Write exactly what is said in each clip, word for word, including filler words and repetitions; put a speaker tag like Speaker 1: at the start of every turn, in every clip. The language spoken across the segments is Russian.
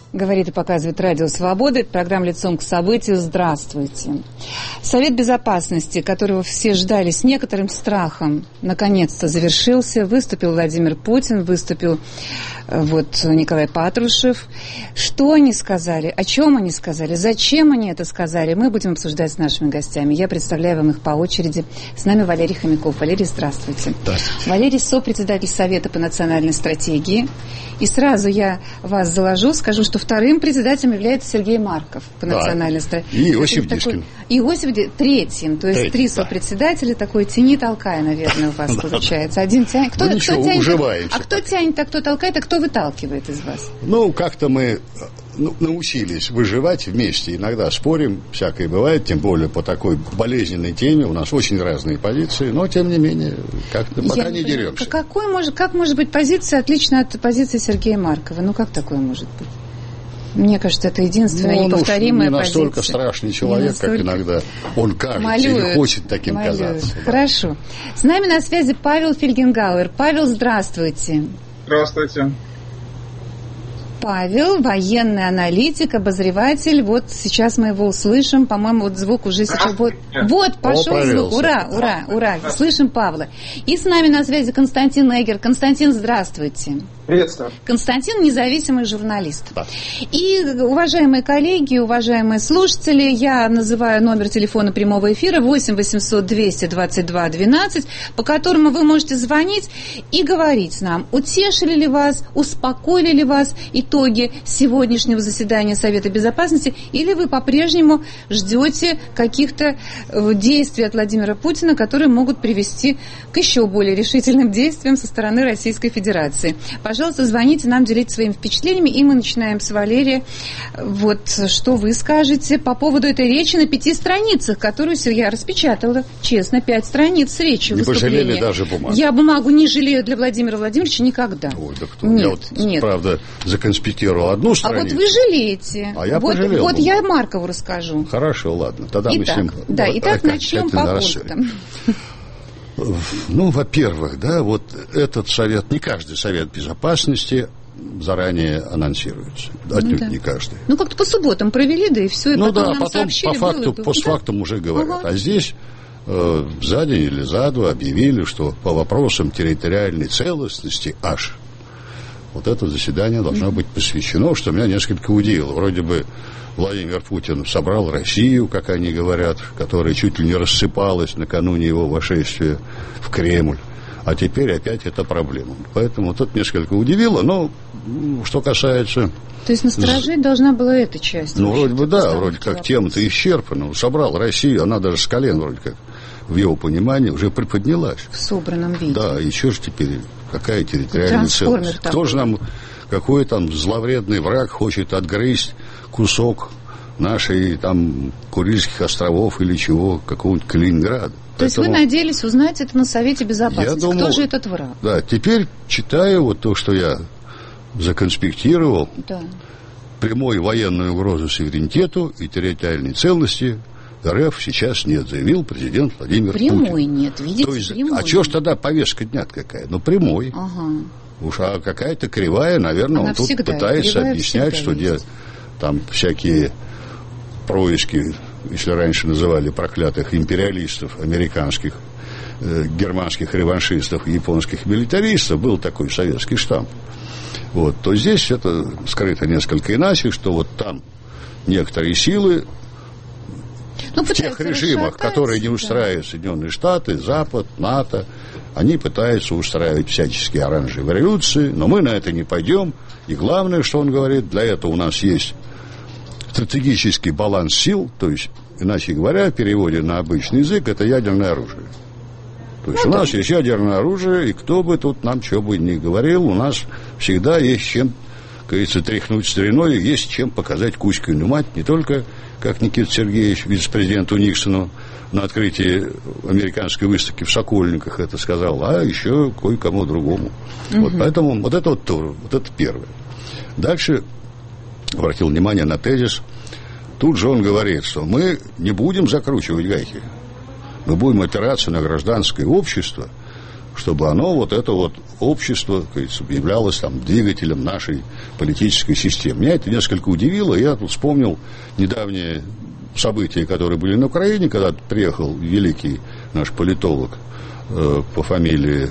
Speaker 1: Говорит и показывает Радио Свобода. Это программа «Лицом к событию». Здравствуйте. Совет Безопасности, которого все ждали с некоторым страхом, наконец-то завершился. Выступил Владимир Путин, выступил вот Николай Патрушев. Что они сказали, о чем они сказали, зачем они это сказали, мы будем обсуждать с нашими гостями. Я представляю вам их по очереди. С нами Валерий Хомяков. Валерий, здравствуйте.
Speaker 2: Здравствуйте.
Speaker 1: Валерий, сопредседатель Совета по национальной стратегии. И сразу я вас заложу, скажу, что вторым председателем является Сергей Марков по
Speaker 2: да.
Speaker 1: национальной стратегии.
Speaker 2: И Иосиф Дишкин.
Speaker 1: Иосиф Дишкин третьим, то есть Треть, три сопредседателя, да. Такой тяни-толкай, наверное, у вас получается. Один тянет. Кто,
Speaker 2: ну, ничего,
Speaker 1: кто тянет,
Speaker 2: уживаемся.
Speaker 1: а кто тянет, а кто толкает, а кто выталкивает из вас?
Speaker 2: Ну, как-то мы ну, научились выживать вместе. Иногда спорим, всякое бывает, тем более по такой болезненной теме. У нас очень разные позиции, но, тем не менее, как-то пока
Speaker 1: Я
Speaker 2: не, не деремся.
Speaker 1: Какой может, как может быть позиция отличная от позиции Сергея Маркова? Ну, как такое может быть? Мне кажется, это единственная ну, неповторимая
Speaker 2: позиция. Он не настолько
Speaker 1: позиция.
Speaker 2: страшный человек, настолько... как иногда он кажется малюет, или хочет таким
Speaker 1: малюет.
Speaker 2: казаться. Да.
Speaker 1: Хорошо. С нами на связи Павел Фельгенгауэр. Павел, здравствуйте.
Speaker 3: Здравствуйте.
Speaker 1: Павел, военный аналитик, обозреватель. Вот сейчас мы его услышим. По-моему, вот звук уже сейчас... Вот, вот пошел О, звук. Ура, ура, ура. Слышим Павла. И с нами на связи Константин Эггер. Константин, здравствуйте.
Speaker 3: Приветствую.
Speaker 1: Константин, независимый журналист.
Speaker 2: Да.
Speaker 1: И, уважаемые коллеги, уважаемые слушатели, я называю номер телефона прямого эфира восемь восемьсот двести двадцать два двенадцать, по которому вы можете звонить и говорить нам, утешили ли вас, успокоили ли вас итоги сегодняшнего заседания Совета Безопасности, или вы по-прежнему ждете каких-то действий от Владимира Путина, которые могут привести к еще более решительным действиям со стороны Российской Федерации. Пожалуйста, звоните нам, делитесь своими впечатлениями, и мы начинаем с Валерия. Вот что вы скажете по поводу этой речи на пяти страницах, которую я распечатала, честно, пять страниц с речью выступления.
Speaker 2: Не пожалели даже бумагу?
Speaker 1: Я бумагу не жалею для Владимира Владимировича никогда.
Speaker 2: Ой, да кто?
Speaker 1: Нет,
Speaker 2: я вот,
Speaker 1: нет.
Speaker 2: правда, законспектировал одну страницу.
Speaker 1: А вот вы жалеете.
Speaker 2: А я
Speaker 1: вот,
Speaker 2: пожалел.
Speaker 1: Вот я Маркову расскажу.
Speaker 2: Хорошо, ладно. Тогда
Speaker 1: итак,
Speaker 2: мы с ним...
Speaker 1: Да, итак, начнем по пунктам.
Speaker 2: Ну, во-первых, да, вот этот совет, не каждый совет безопасности заранее анонсируется. Отнюдь ну, да. не каждый.
Speaker 1: Ну, как-то по субботам провели, да и все. И
Speaker 2: ну
Speaker 1: потом
Speaker 2: да,
Speaker 1: нам
Speaker 2: потом
Speaker 1: сообщили,
Speaker 2: по факту,
Speaker 1: было,
Speaker 2: постфактум да? уже говорят. Ага. А здесь э, за день или за два объявили, что по вопросам территориальной целостности аж вот это заседание должно mm-hmm. быть посвящено, что меня несколько удивило. Вроде бы Владимир Путин собрал Россию, как они говорят, которая чуть ли не рассыпалась накануне его вошествия в Кремль. А теперь опять это проблема. Поэтому вот это несколько удивило. Но что касается...
Speaker 1: То есть насторожить должна была эта часть?
Speaker 2: Ну, вроде бы да, вроде как тема-то исчерпана. Собрал Россию, она даже с колен вроде как, в его понимании, уже приподнялась.
Speaker 1: В собранном виде.
Speaker 2: Да, и что же теперь, какая территориальная целостность? Кто же нам, какой там зловредный враг хочет отгрызть кусок нашей там Курильских островов или чего, какого-нибудь Калининграда?
Speaker 1: То Поэтому... есть вы надеялись узнать это на Совете Безопасности?
Speaker 2: Думал,
Speaker 1: кто же этот враг?
Speaker 2: Да, теперь читаю вот то, что я законспектировал.
Speaker 1: Да.
Speaker 2: Прямой военной угрозы суверенитету и территориальной целостности РФ сейчас нет, заявил президент Владимир
Speaker 1: прямой
Speaker 2: Путин.
Speaker 1: Прямой нет, видите,
Speaker 2: То есть,
Speaker 1: прямой.
Speaker 2: А чего ж тогда повестка дня какая? Ну, прямой.
Speaker 1: Ага.
Speaker 2: Уж а какая-то кривая, наверное,
Speaker 1: Она
Speaker 2: он тут
Speaker 1: всегда,
Speaker 2: пытается объяснять, что где, там всякие происки, если раньше называли проклятых империалистов американских, э, германских реваншистов и японских милитаристов, был такой советский штамп. Вот, то здесь это скрыто несколько иначе, что вот там некоторые силы ну, в тех режимах, которые не устраивают да. Соединенные Штаты, Запад, НАТО, они пытаются устраивать всяческие оранжевые революции, но мы на это не пойдем. И главное, что он говорит, для этого у нас есть стратегический баланс сил, то есть, иначе говоря, в переводе на обычный язык, это ядерное оружие. То есть ну, у нас да. есть ядерное оружие, и кто бы тут нам что бы ни говорил, у нас всегда есть чем, как говорится, тряхнуть стариной, есть чем показать Кузькину мать, не только, как Никита Сергеевич, вице-президенту Никсону, на открытии американской выставки в Сокольниках это сказал, а еще кое-кому другому. Угу. Вот, поэтому вот это вот, вот это первое. Дальше обратил внимание на тезис. Тут же он говорит, что мы не будем закручивать гайки. Мы будем опираться на гражданское общество, чтобы оно, вот это вот общество, являлось там двигателем нашей политической системы. Меня это несколько удивило. Я тут вспомнил недавние события, которые были на Украине, когда приехал великий наш политолог э, по фамилии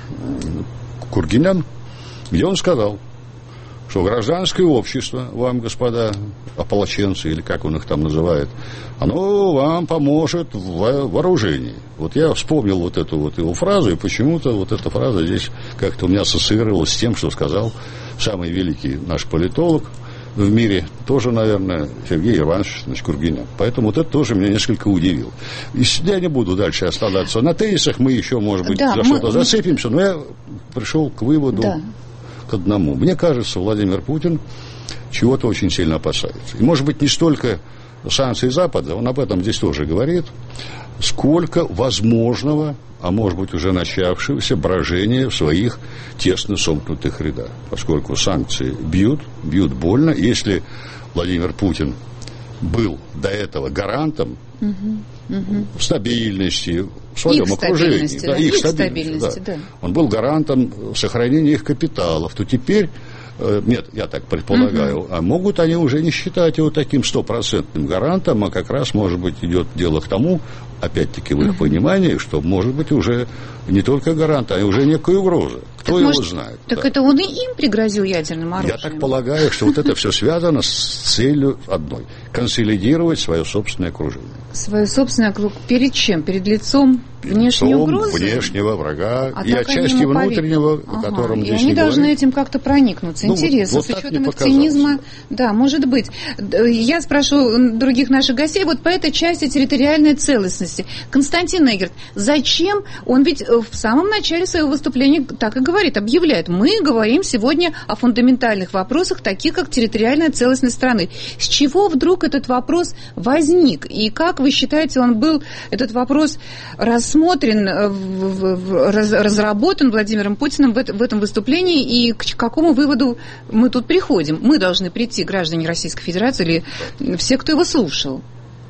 Speaker 2: Кургинян, где он сказал, что гражданское общество вам, господа ополченцы, или как он их там называет, оно вам поможет в вооружении. Вот я вспомнил вот эту вот его фразу, и почему-то вот эта фраза здесь как-то у меня ассоциировалась с тем, что сказал самый великий наш политолог в мире, тоже, наверное, Сергей Иванович Кургинян. Поэтому вот это тоже меня несколько удивило. И я не буду дальше оставаться на тезисах, мы еще, может быть, да, за мы... что-то зацепимся, но я пришел к выводу, да. к одному. Мне кажется, Владимир Путин чего-то очень сильно опасается. И, может быть, не столько санкций Запада, он об этом здесь тоже говорит, сколько возможного, а может быть уже начавшегося брожения в своих тесно сомкнутых рядах. Поскольку санкции бьют, бьют больно. Если Владимир Путин был до этого гарантом угу, угу. стабильности в своем их окружении, да,
Speaker 1: да,
Speaker 2: их,
Speaker 1: их
Speaker 2: стабильности,
Speaker 1: стабильности
Speaker 2: да.
Speaker 1: Да.
Speaker 2: Он был гарантом сохранения их капиталов, то теперь, нет, я так предполагаю, угу. а могут они уже не считать его таким стопроцентным гарантом, а как раз, может быть, идет дело к тому, опять-таки, в их угу. понимании, что, может быть, уже не только гарант, а уже некая угроза. Кто так его может, знает?
Speaker 1: Так
Speaker 2: да.
Speaker 1: это он и им пригрозил ядерным оружием.
Speaker 2: Я так полагаю, что вот это все связано с целью одной – консолидировать свое собственное окружение.
Speaker 1: Свое собственное окружение. Перед чем? Перед лицом внешней угрозы?
Speaker 2: Внешнего врага
Speaker 1: а
Speaker 2: и отчасти внутреннего, ага. о котором
Speaker 1: и
Speaker 2: здесь
Speaker 1: они
Speaker 2: не
Speaker 1: должны
Speaker 2: говорит.
Speaker 1: Этим как-то проникнуться. Ну, интересно,
Speaker 2: вот, вот
Speaker 1: с учетом их цинизма. Да, может быть. Я спрошу других наших гостей вот по этой части территориальной целостности. Константин Эггерт, зачем? Он ведь в самом начале своего выступления так и говорит, объявляет, мы говорим сегодня о фундаментальных вопросах, таких как территориальная целостность страны. С чего вдруг этот вопрос возник? И как вы считаете, он был, этот вопрос, рассмотрен, разработан Владимиром Путиным в этом выступлении, и к какому выводу мы тут приходим? Мы должны прийти, граждане Российской Федерации, или все, кто его слушал?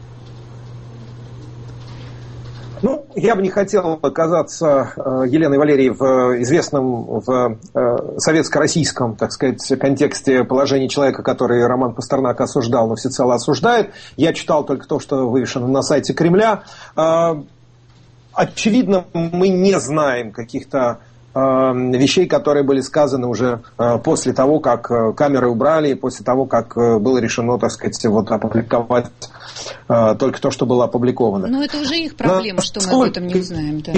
Speaker 3: Ну, я бы не хотел оказаться э, Еленой Валерьевой в известном в э, советско-российском, так сказать, контексте положения человека, который Роман Пастернак осуждал, но всецело осуждает. Я читал только то, что вывешено на сайте Кремля. Э, очевидно, мы не знаем каких-то вещей, которые были сказаны уже после того, как камеры убрали, после того, как было решено, так сказать, вот опубликовать только то, что было опубликовано.
Speaker 1: Но это уже их проблема, Но что мы об этом не узнаем. Да.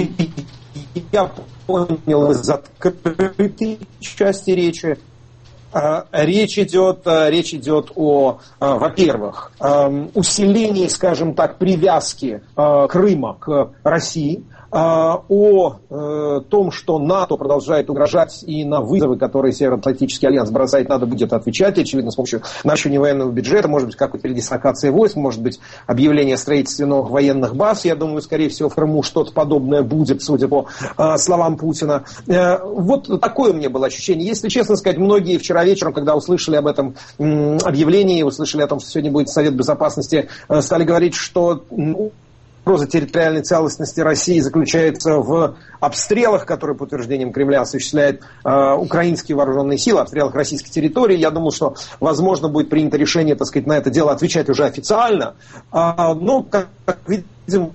Speaker 3: Я понял из открытой части речи. Речь идет, речь идет о, во-первых, усилении, скажем так, привязки Крыма к России, о э, том, что НАТО продолжает угрожать, и на вызовы, которые Североатлантический альянс бросает, надо будет отвечать, очевидно, с помощью наращивания военного бюджета, может быть, какой-то передислокации войск, может быть, объявление строительства новых военных баз. Я думаю, скорее всего, в Крыму что-то подобное будет, судя по э, словам Путина. Э, вот такое у меня было ощущение. Если честно сказать, многие вчера вечером, когда услышали об этом э, объявлении, услышали о том, что сегодня будет Совет Безопасности, э, стали говорить, что... Ну, угроза территориальной целостности России заключается в обстрелах, которые, по утверждениям Кремля, осуществляют э, украинские вооруженные силы, обстрелах российской территории. Я думал, что, возможно, будет принято решение, так сказать, на это дело отвечать уже официально. А, но, как, как видим,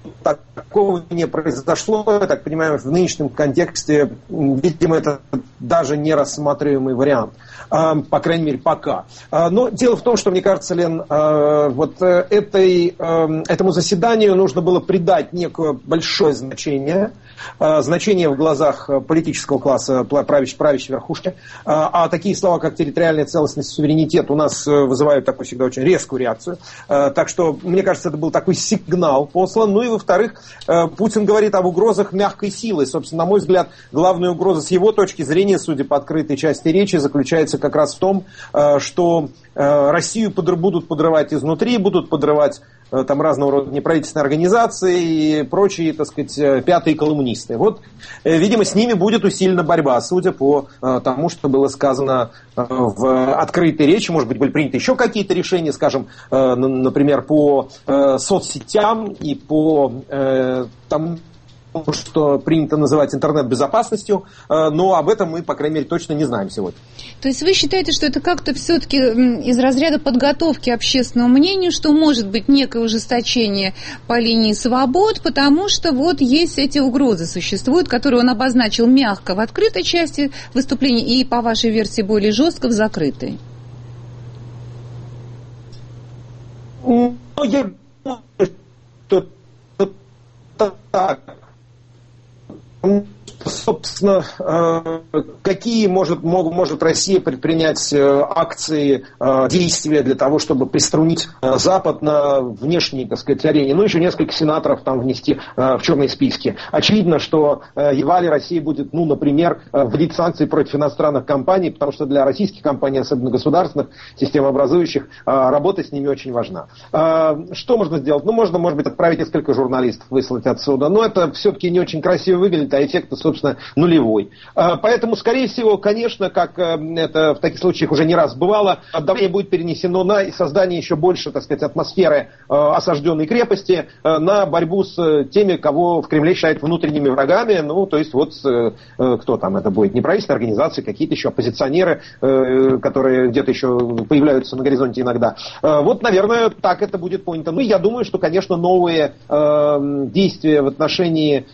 Speaker 3: такого не произошло. Я так понимаю, в нынешнем контексте, видимо, это даже не рассматриваемый вариант. По крайней мере, пока. Но дело в том, что, мне кажется, Лен, вот этой, этому заседанию нужно было придать некое большое значение. Значение в глазах политического класса, правящей, правящей верхушки. А такие слова, как территориальная целостность, суверенитет, у нас вызывают такую всегда очень резкую реакцию. Так что, мне кажется, это был такой сигнал послан. Ну и, во-вторых, Путин говорит об угрозах мягкой силы. Собственно, на мой взгляд, главная угроза с его точки зрения, судя по открытой части речи, заключается как раз в том, что Россию будут подрывать изнутри, будут подрывать там разного рода неправительственные организации и прочие, так сказать, пятые колумнисты. Вот, видимо, с ними будет усилена борьба, судя по тому, что было сказано в открытой речи. Может быть, были приняты еще какие-то решения, скажем, например, по соцсетям и по тому, что принято называть интернет-безопасностью, но об этом мы, по крайней мере, точно не знаем сегодня.
Speaker 1: То есть вы считаете, что это как-то все-таки из разряда подготовки общественному мнению, что может быть некое ужесточение по линии свобод, потому что вот есть эти угрозы существуют, которые он обозначил мягко в открытой части выступления и, по вашей версии, более жестко в закрытой?
Speaker 3: Ну, я думаю, что так. Собственно, какие может, может Россия предпринять акции, действия для того, чтобы приструнить Запад на внешней, так сказать, арене? Ну, еще несколько сенаторов там внести в черные списки. Очевидно, что едва ли Россия будет, ну, например, вводить санкции против иностранных компаний, потому что для российских компаний, особенно государственных, системообразующих, работа с ними очень важна. Что можно сделать? Ну, можно, может быть, отправить несколько журналистов, выслать отсюда. Но это все-таки не очень красиво выглядит, а эффект, собственно, нулевой. Поэтому, скорее всего, конечно, как это в таких случаях уже не раз бывало, давление будет перенесено на создание еще больше, так сказать, атмосферы осажденной крепости, на борьбу с теми, кого в Кремле считают внутренними врагами. Ну, то есть вот кто там это будет? Неправительственные организации, какие-то еще оппозиционеры, которые где-то еще появляются на горизонте иногда. Вот, наверное, так это будет понято. Ну, я думаю, что, конечно, новые действия в отношении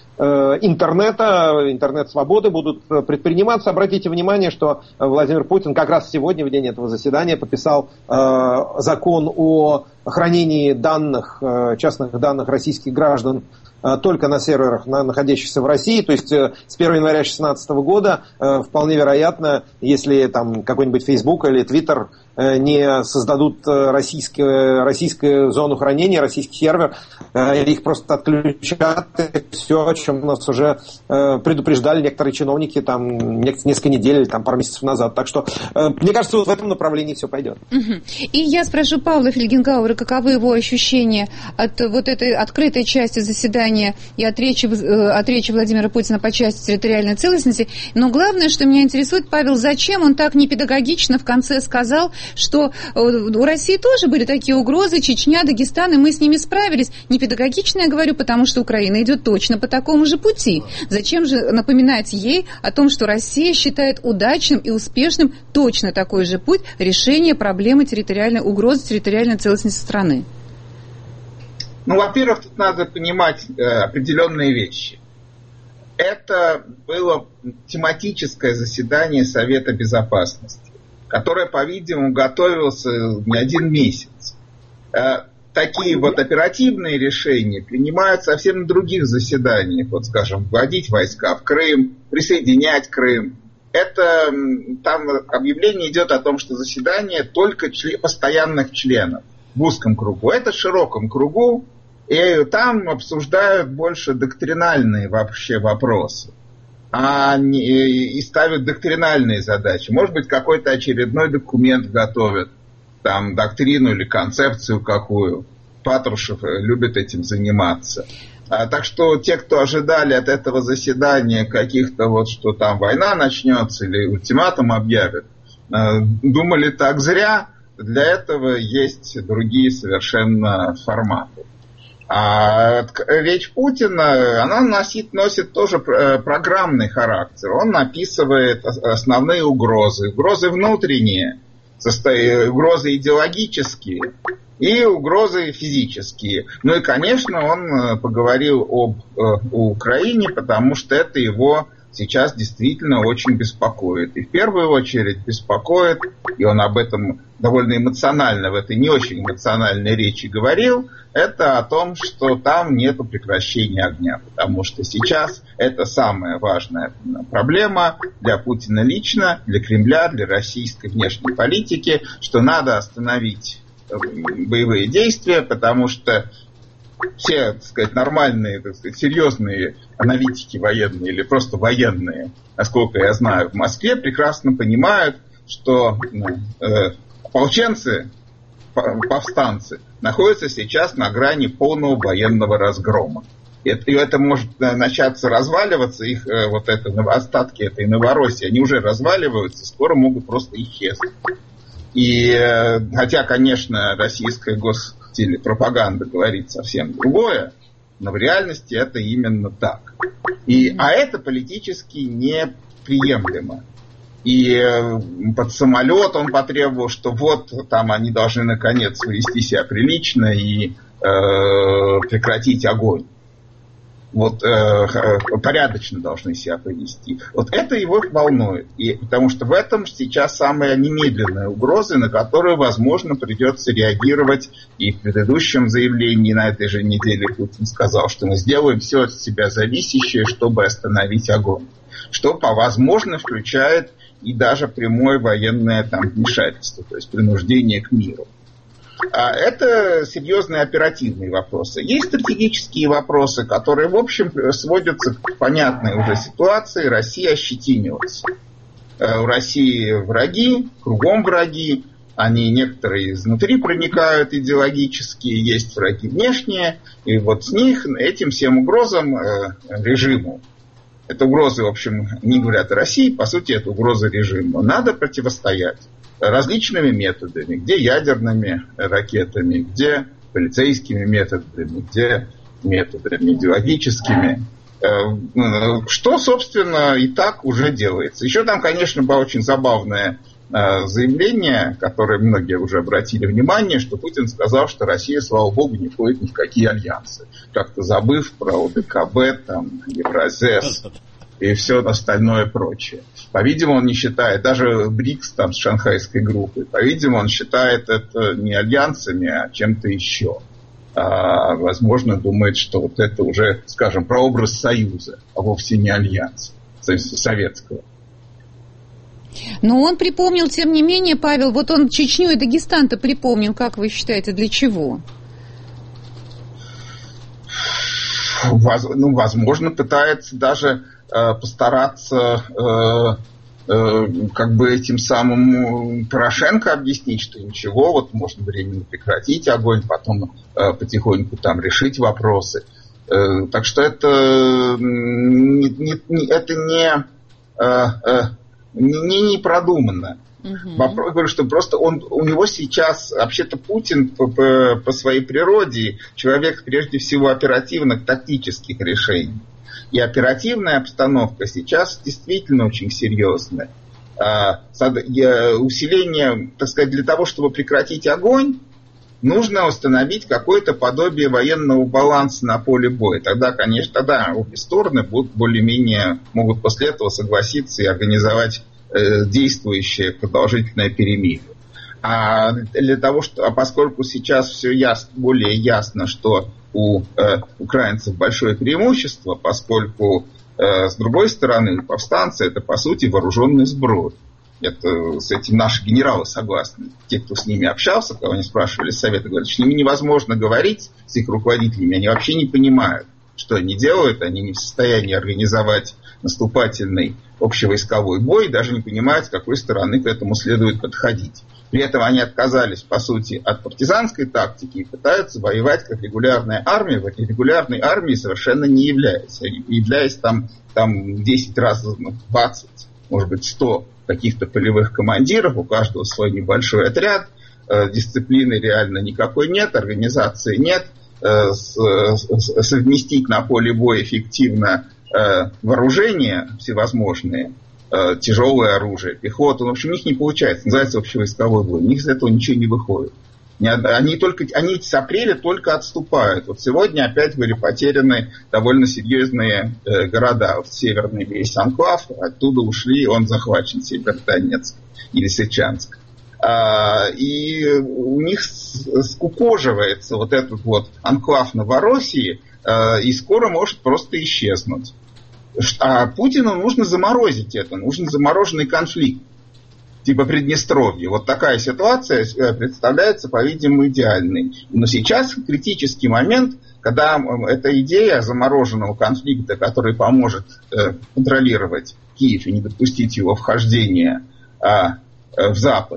Speaker 3: интернета, интернет-свободы будут предприниматься. Обратите внимание, что Владимир Путин как раз сегодня, в день этого заседания, подписал э, закон о хранении данных, э, частных данных российских граждан э, только на серверах, на, находящихся в России. То есть э, с первого января две тысячи шестнадцатого года э, вполне вероятно, если там какой-нибудь Facebook или Twitter э, не создадут российскую, российскую зону хранения, российский сервер, э, их просто отключат. Все, о чем нас уже э, предупреждали некоторые чиновники там несколько недель, там пару месяцев назад. Так что, э, мне кажется, вот в этом направлении все пойдет. Угу.
Speaker 1: И я спрошу Павла Фельгенгауэра, каковы его ощущения от вот этой открытой части заседания и от речи, э, от речи Владимира Путина по части территориальной целостности. Но главное, что меня интересует, Павел, зачем он так непедагогично в конце сказал, что у России тоже были такие угрозы, Чечня, Дагестан, и мы с ними справились. Непедагогично я говорю, потому что Украина идет точно по такому же пути. Зачем же напоминать ей о том, что Россия считает удачным и успешным точно такой же путь решения проблемы территориальной угрозы территориальной целостности страны?
Speaker 4: Ну, во-первых, тут надо понимать э, определенные вещи. Это было тематическое заседание Совета Безопасности, которое, по-видимому, готовилось не один месяц. Э, Такие вот оперативные решения принимают совсем на других заседаниях. Вот, скажем, вводить войска в Крым, присоединять Крым. Это там объявление идет о том, что заседание только член, постоянных членов в узком кругу. Это в широком кругу, и там обсуждают больше доктринальные вообще вопросы. А не, и ставят доктринальные задачи. Может быть, какой-то очередной документ готовят. Там доктрину или концепцию какую. Патрушев любит этим заниматься. А, так что те, кто ожидали от этого заседания каких-то вот, что там война начнется или ультиматум объявят, а, думали так зря. Для этого есть другие совершенно форматы. А речь Путина, она носит, носит тоже программный характер. Он описывает основные угрозы. Угрозы внутренние, угрозы идеологические и угрозы физические. Ну и, конечно, он поговорил об Украине, потому что это его сейчас действительно очень беспокоит. И в первую очередь беспокоит, и он об этом довольно эмоционально, в этой не очень эмоциональной речи говорил, это о том, что там нет прекращения огня. Потому что сейчас это самая важная проблема для Путина лично, для Кремля, для российской внешней политики, что надо остановить боевые действия, потому что все, так сказать, нормальные, так сказать, серьезные аналитики военные или просто военные, насколько я знаю, в Москве прекрасно понимают, что э, ополченцы, повстанцы находятся сейчас на грани полного военного разгрома. И это, и это может начаться разваливаться, их вот это, остатки этой Новороссии, они уже разваливаются, скоро могут просто исчезнуть. И хотя, конечно, российская гостелепропаганда говорит совсем другое, Но в реальности это именно так. И, а это политически неприемлемо. И под самолет он потребовал, что вот там они должны наконец вести себя прилично и э, прекратить огонь. Вот э, порядочно должны себя повести. Вот это его волнует. И, потому что в этом сейчас самая немедленная угроза, на которую, возможно, придется реагировать. И в предыдущем заявлении на этой же неделе Путин сказал, что мы сделаем все от себя зависящее, чтобы остановить огонь. Что, по возможно, включает и даже прямое военное там вмешательство, то есть принуждение к миру. А это серьезные оперативные вопросы. Есть стратегические вопросы, которые, в общем, сводятся к понятной уже ситуации. Россия ощетинилась. У России враги, кругом враги. Они некоторые изнутри проникают идеологически, есть враги внешние. И вот с них, этим всем угрозам режиму, это угрозы, в общем, не говорят о России, по сути, это угрозы режиму. Надо противостоять различными методами, где ядерными ракетами, где полицейскими методами, где методами идеологическими. Что, собственно, и так уже делается. Еще там, конечно, было очень забавное заявление, которое многие уже обратили внимание, что Путин сказал, что Россия, слава богу, не входит ни в какие альянсы. Как-то забыв про ОДКБ, там, Евразес и все остальное прочее. По-видимому, он не считает, даже БРИКС там с шанхайской группой, по-видимому, он считает это не альянсами, а чем-то еще. А, возможно, думает, что вот это уже, скажем, прообраз Союза, а вовсе не альянс советского.
Speaker 1: Но он припомнил, тем не менее, Павел, вот он Чечню и Дагестан-то припомнил, как вы считаете, для чего?
Speaker 4: Воз, ну, возможно, пытается даже э, постараться э, э, как бы этим самым Порошенко объяснить, что ничего, вот можно временно прекратить огонь, потом э, потихоньку там решить вопросы. Э, так что это не, не, не, это не... Э, э, Не, не продуманно. Uh-huh. Вопрос, говорю, что просто он, у него сейчас, вообще-то Путин по, по, по своей природе человек, прежде всего, оперативных, тактических решений. И оперативная обстановка сейчас действительно очень серьезная. А, усиление, так сказать, для того, чтобы прекратить огонь, нужно установить какое-то подобие военного баланса на поле боя. Тогда, конечно, тогда обе стороны будут более-менее, могут после этого согласиться и организовать э, действующее продолжительное перемирие. А для того, что, а поскольку сейчас все ясно, более ясно, что у э, украинцев большое преимущество, поскольку э, с другой стороны повстанцы это по сути вооруженный сброд. Это, с этим наши генералы согласны. Те, кто с ними общался, кого они спрашивали совета, говорят, что с ними невозможно говорить, с их руководителями. Они вообще не понимают, что они делают. Они не в состоянии организовать наступательный общевойсковой бой, даже не понимают, с какой стороны к этому следует подходить. При этом они отказались, по сути, от партизанской тактики и пытаются воевать как регулярная армия. В этой регулярной армии совершенно не является. Являясь там, там десять раз, двадцать, может быть, сто каких-то полевых командиров, у каждого свой небольшой отряд, э, дисциплины реально никакой нет, организации нет, э, с, с, совместить на поле боя эффективно э, вооружения всевозможные, э, тяжелое оружие, пехоту, в общем, у них не получается, называется общевойсковой бой, у них из этого ничего не выходит. Они, только, они с апреля только отступают. Вот сегодня опять были потеряны довольно серьезные э, города. Вот северный весь анклав, оттуда ушли, он захвачен, Северодонецк или Сычанск. А, и у них скукоживается вот этот вот анклав Новороссии, а, и скоро может просто исчезнуть. А Путину нужно заморозить это, нужен замороженный конфликт. Типа Приднестровья. Вот такая ситуация представляется, по-видимому, идеальной. Но сейчас критический момент, когда эта идея замороженного конфликта, который поможет э, контролировать Киев и не допустить его вхождения э, в Запад,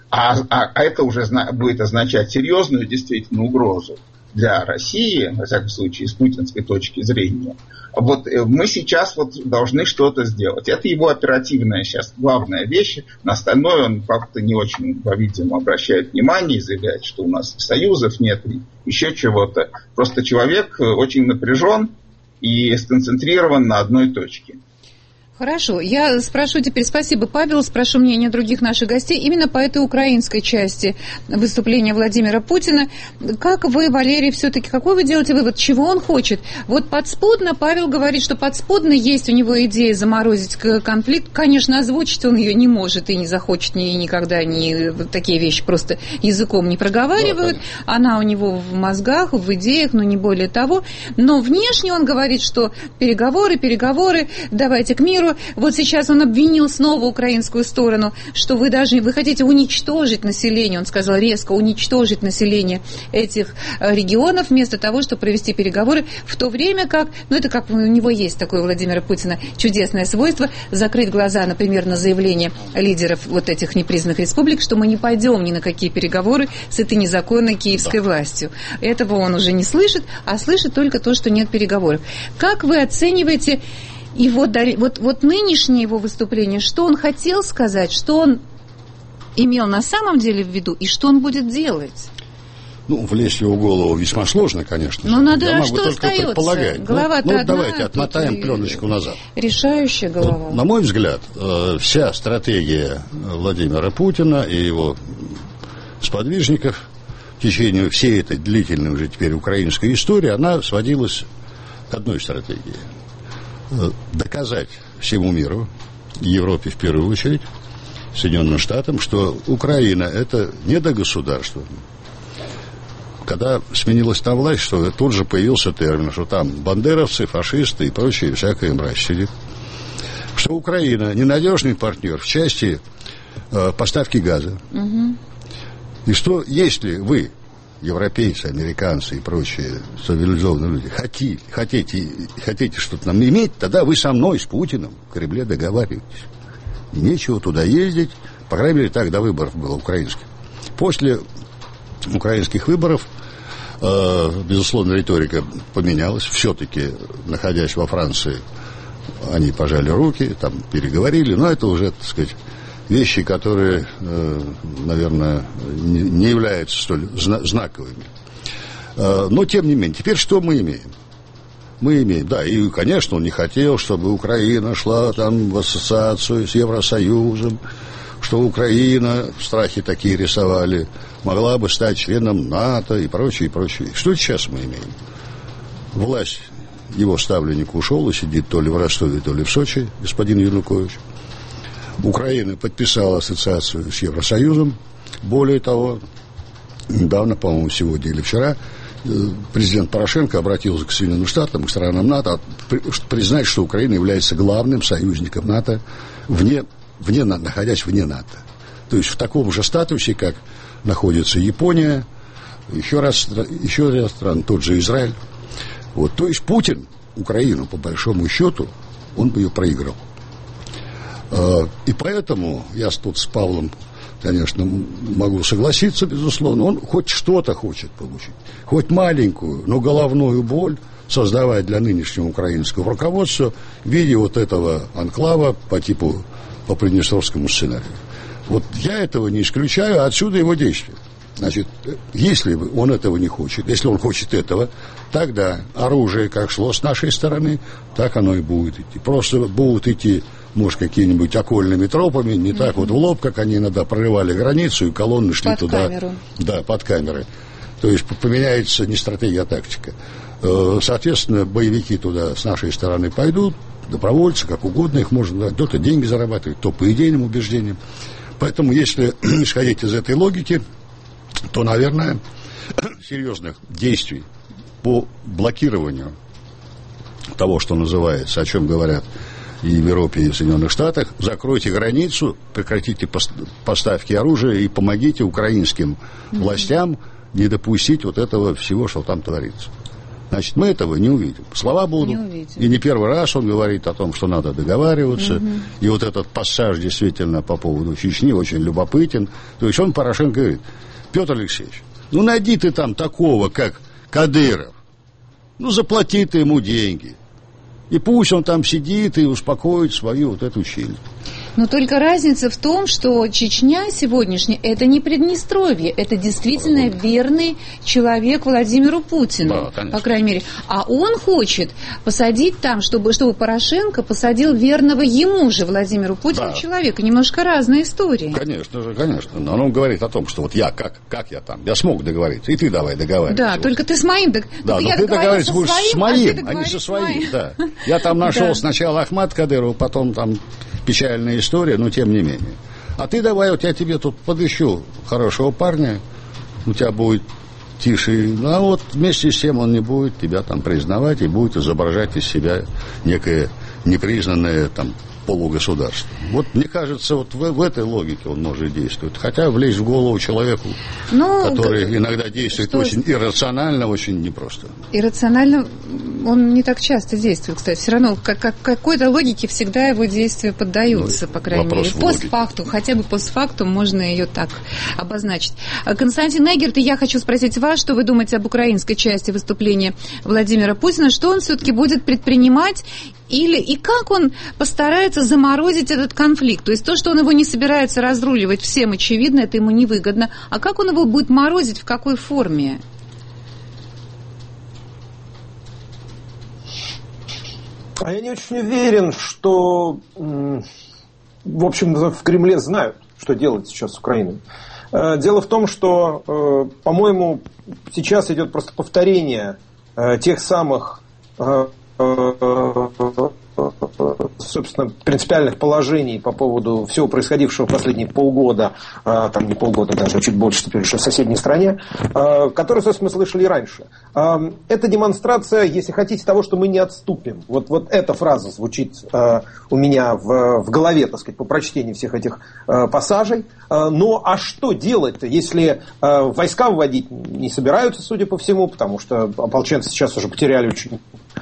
Speaker 4: А, а, а это уже зна- будет означать серьезную действительно угрозу для России, во всяком случае, с путинской точки зрения. Вот мы сейчас вот должны что-то сделать. Это его оперативная сейчас главная вещь. На остальное он как-то не очень, по-видимому, обращает внимание и заявляет, что у нас союзов нет, еще чего-то. Просто человек очень напряжен и сконцентрирован на одной точке.
Speaker 1: Хорошо, я спрошу теперь, спасибо, Павел, спрошу мнение других наших гостей именно по этой украинской части выступления Владимира Путина. Как вы, Валерий, все-таки, какой вы делаете вывод, чего он хочет? Вот подспудно, Павел говорит, что подспудно есть у него идея заморозить конфликт. Конечно, озвучить он ее не может и не захочет, ни, никогда ни, такие вещи просто языком не проговаривают. Да, она у него в мозгах, в идеях, но не более того. Но внешне он говорит, что переговоры, переговоры, давайте к миру. Вот сейчас он обвинил снова украинскую сторону, что вы даже вы хотите уничтожить население, он сказал резко уничтожить население этих регионов вместо того, чтобы провести переговоры, в то время как, ну это как у него есть такое у Владимира Путина чудесное свойство, закрыть глаза, например, на заявление лидеров вот этих непризнанных республик, что мы не пойдем ни на какие переговоры с этой незаконной киевской властью. Этого он уже не слышит, а слышит только то, что нет переговоров. Как вы оцениваете и вот, вот, вот нынешнее его выступление, что он хотел сказать, что он имел на самом деле в виду и что он будет делать?
Speaker 2: Ну, влезть в его голову весьма сложно, конечно.
Speaker 1: Но надо,
Speaker 2: Я
Speaker 1: а
Speaker 2: могу
Speaker 1: что
Speaker 2: только
Speaker 1: остается?
Speaker 2: предполагать.
Speaker 1: Голова-то
Speaker 2: ну, ну,
Speaker 1: одна,
Speaker 2: давайте отмотаем
Speaker 1: и...
Speaker 2: пленочку назад.
Speaker 1: Решающая голова.
Speaker 2: Вот, на мой взгляд, вся стратегия Владимира Путина и его сподвижников в течение всей этой длительной уже теперь украинской истории, она сводилась к одной стратегии. Доказать всему миру, Европе в первую очередь, Соединенным Штатам, что Украина – это недогосударство. Когда сменилась там власть, что тут же появился термин, что там бандеровцы, фашисты и прочее, всякая мразь сидит. Что Украина – ненадежный партнер в части э, поставки газа. Угу. И что, если вы, европейцы, американцы и прочие цивилизованные люди, хотите, хотите, хотите что-то нам иметь, тогда вы со мной, с Путиным, в Кремле договариваетесь. И нечего туда ездить, по крайней мере, так до выборов было украинских. После украинских выборов, э, безусловно, риторика поменялась. Все-таки, находясь во Франции, они пожали руки, там переговорили, но это уже, так сказать, вещи, которые, наверное, не являются столь знаковыми. Но, тем не менее, теперь что мы имеем? Мы имеем, да, и, конечно, он не хотел, чтобы Украина шла там в ассоциацию с Евросоюзом, что Украина, страхи такие рисовали, могла бы стать членом НАТО и прочее, и прочее. Что сейчас мы имеем? Власть его ставленник ушел и сидит то ли в Ростове, то ли в Сочи, господин Янукович. Украина подписала ассоциацию с Евросоюзом. Более того, недавно, по-моему, сегодня или вчера, президент Порошенко обратился к Соединенным Штатам, к странам НАТО, признать, что Украина является главным союзником НАТО, вне, вне, находясь вне НАТО. То есть в таком же статусе, как находится Япония, еще раз, еще ряд стран, тот же Израиль. Вот, то есть Путин Украину, по большому счету, он бы ее проиграл. И поэтому я тут с Павлом, конечно, могу согласиться, безусловно, он хоть что-то хочет получить, хоть маленькую, но головную боль создавать для нынешнего украинского руководства в виде вот этого анклава по типу, по приднестровскому сценарию. Вот я этого не исключаю, а отсюда его действия. Значит, если он этого не хочет, если он хочет этого, тогда оружие как шло с нашей стороны, так оно и будет идти. Просто будут идти, может, какими-нибудь окольными тропами, не mm-hmm. так вот в лоб, как они иногда прорывали границу, и колонны шли
Speaker 1: под
Speaker 2: туда.
Speaker 1: Камеру. Да,
Speaker 2: под камеры. То есть поменяется не стратегия, а тактика. Соответственно, боевики туда с нашей стороны пойдут, добровольцы, как угодно, их можно кто-то деньги зарабатывать, то по идейным убеждениям. Поэтому, если исходить из этой логики, то, наверное, серьезных действий по блокированию того, что называется, о чем говорят и в Европе, и в Соединенных Штатах, закройте границу, прекратите поставки оружия и помогите украинским властям не допустить вот этого всего, что там творится. Значит, мы этого не увидим. Слова будут.
Speaker 1: Не увидим.
Speaker 2: И не первый раз он говорит о том, что надо договариваться.
Speaker 1: Угу.
Speaker 2: И вот этот пассаж действительно по поводу Чечни очень любопытен. То есть он, Порошенко, говорит: Петр Алексеевич, ну найди ты там такого, как Кадыров. Ну заплати ты ему деньги. И пусть он там сидит и успокоит свою вот эту челюсть.
Speaker 1: Но только разница в том, что Чечня сегодняшняя – это не Приднестровье, это действительно верный человек Владимиру Путину,
Speaker 2: да,
Speaker 1: по крайней мере. А он хочет посадить там, чтобы, чтобы Порошенко посадил верного ему же, Владимиру Путину, да. человека. Немножко разная история.
Speaker 2: Конечно же, конечно. Но он говорит о том, что вот я, как, как я там, я смог договориться, и ты давай договаривайся.
Speaker 1: Да,
Speaker 2: вот.
Speaker 1: только ты с моим дог...
Speaker 2: Да, но ты договариваешься будешь с моим, а, а не со своим. Да. Я там нашел да. сначала Ахмад Кадырова, потом там... печальная история, но тем не менее. А ты давай, вот я тебе тут подыщу хорошего парня, у тебя будет тише. Ну, а вот вместе с тем он не будет тебя там признавать и будет изображать из себя некое непризнанное там полугосударство. Вот мне кажется, вот в, в этой логике он может действовать. Хотя влезть в голову человеку, ну, который как, иногда действует что... очень иррационально, очень непросто.
Speaker 1: Иррационально он не так часто действует, кстати. Все равно как, как, какой-то логике всегда его действия поддаются, ну, по крайней мере. Постфактум, хотя бы постфактум можно ее так обозначить. Константин Эггерт, и я хочу спросить вас, что вы думаете об украинской части выступления Владимира Путина, что он все-таки будет предпринимать или и как он постарается заморозить этот конфликт? То есть то, что он его не собирается разруливать, всем очевидно, это ему невыгодно. А как он его будет морозить, в какой форме?
Speaker 3: А я не очень уверен, что, в общем, в Кремле знают, что делать сейчас с Украиной. Дело в том, что, по-моему, сейчас идет просто повторение тех самых, собственно, принципиальных положений по поводу всего происходившего в последние полгода, там не полгода, даже чуть больше теперь еще в соседней стране, которые, собственно, мы слышали и раньше. Это демонстрация, если хотите, того, что мы не отступим. Вот, вот эта фраза звучит у меня в, в голове, так сказать, по прочтении всех этих пассажей. Но а что делать-то, если войска выводить не собираются, судя по всему, потому что ополченцы сейчас уже потеряли очень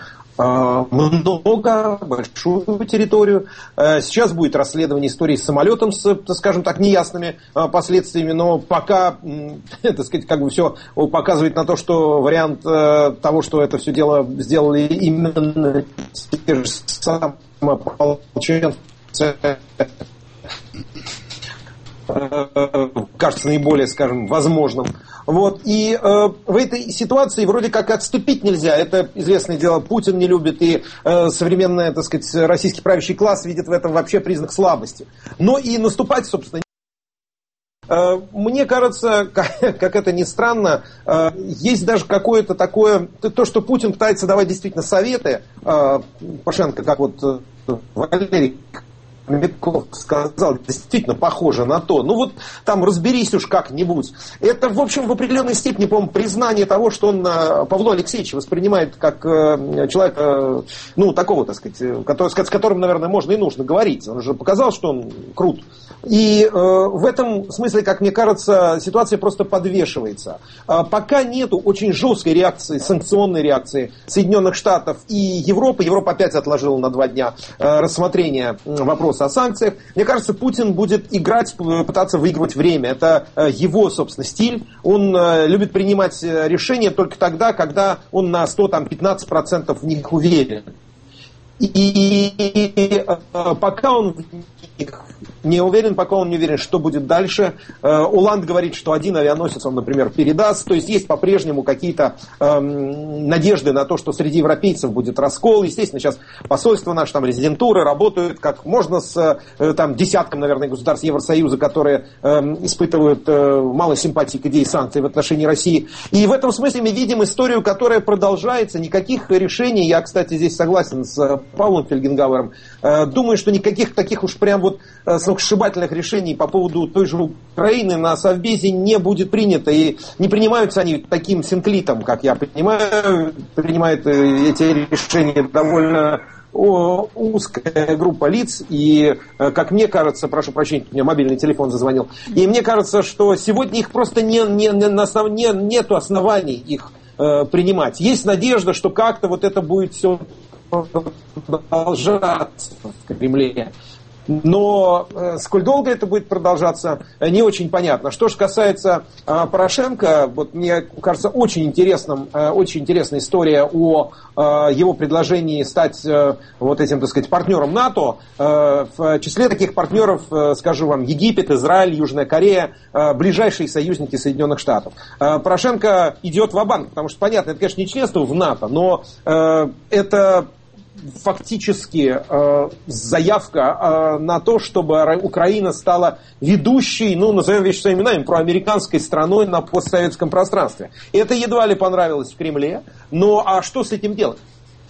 Speaker 3: много, большую территорию. Сейчас будет расследование истории с самолетом с, скажем так, неясными последствиями, но пока, так сказать, как бы все показывает на то, что вариант того, что это все дело сделали именно те же самые ополченцы, кажется наиболее, скажем, возможным. Вот. И э, в этой ситуации вроде как отступить нельзя. Это известное дело, Путин не любит, и э, современный, так сказать, российский правящий класс видит в этом вообще признак слабости. Но и наступать, собственно, э, мне кажется, как, как это ни странно, э, есть даже какое-то такое, то, что Путин пытается давать действительно советы, э, Порошенко, как вот э, Валерий Митков сказал, действительно похоже на то. Ну вот там разберись уж как-нибудь. Это, в общем, в определенной степени, по-моему, признание того, что он Павла Алексеевича воспринимает как человека, ну, такого, так сказать, который, с которым, наверное, можно и нужно говорить. Он же показал, что он крут. И э, в этом смысле, как мне кажется, ситуация просто подвешивается. А пока нету очень жесткой реакции, санкционной реакции Соединенных Штатов и Европы, Европа опять отложила на два дня э, рассмотрение вопроса о санкциях, мне кажется, Путин будет играть, пытаться выигрывать время. Это э, его, собственно, стиль. Он э, любит принимать решения только тогда, когда он на сто-пятнадцать процентов в них уверен. И э, пока он в них не уверен, пока он не уверен, что будет дальше. Оланд говорит, что один авианосец он, например, передаст. То есть есть по-прежнему какие-то эм, надежды на то, что среди европейцев будет раскол. Естественно, сейчас посольства наши, там резидентуры работают как можно с э, там, десятком, наверное, государств Евросоюза, которые э, испытывают э, мало симпатии к идее санкций в отношении России. И в этом смысле мы видим историю, которая продолжается. Никаких решений, я, кстати, здесь согласен с Павлом Фельгенгауэром, э, думаю, что никаких таких уж прям вот э, сногсшибательных решений по поводу той же Украины на Совбезе не будет принято. И не принимаются они таким синклитом, как я понимаю. Принимают эти решения довольно узкая группа лиц. И, как мне кажется, прошу прощения, у меня мобильный телефон зазвонил. И мне кажется, что сегодня их просто не, не, не, не, нету оснований их э, принимать. Есть надежда, что как-то вот это будет все продолжаться в Кремле. Но э, сколь долго это будет продолжаться, э, не очень понятно. Что же касается э, Порошенко, вот мне кажется очень интересным, э, очень интересная история о э, его предложении стать э, вот этим, так сказать, партнером НАТО. Э, в числе таких партнеров, э, скажу вам, Египет, Израиль, Южная Корея, э, ближайшие союзники Соединенных Штатов. Э, Порошенко идет ва-банк, потому что, понятно, это, конечно, не членство в НАТО, но э, это фактически э, заявка э, на то, чтобы Украина стала ведущей, ну, назовем вещи своими именами, проамериканской страной на постсоветском пространстве. Это едва ли понравилось в Кремле, но а что с этим делать?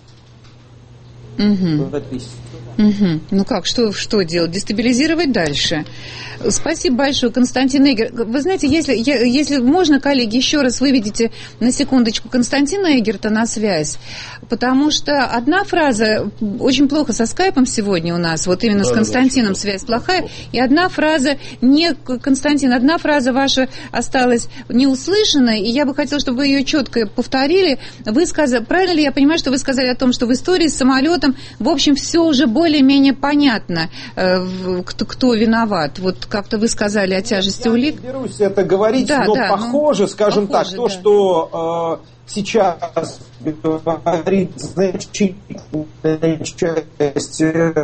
Speaker 1: Угу. Угу. Ну как, что, что делать? Дестабилизировать дальше. Спасибо большое, Константин Эгер. Вы знаете, если, если можно, коллеги, еще раз выведите на секундочку Константина Эгерта на связь, потому что одна фраза, очень плохо со скайпом сегодня у нас, вот именно да, с Константином да, связь плохая, и одна фраза, не, Константин, одна фраза ваша осталась неуслышанной, и я бы хотела, чтобы вы ее четко повторили. Вы сказали, правильно ли я понимаю, что вы сказали о том, что в истории с самолетом, в общем, все уже более-менее понятно, кто, кто виноват. Вот как-то вы сказали о тяжести
Speaker 3: я
Speaker 1: улик.
Speaker 3: Я не берусь это говорить, да, но да, похоже, ну, скажем похоже, так, то, да. что э, сейчас говорит значительная часть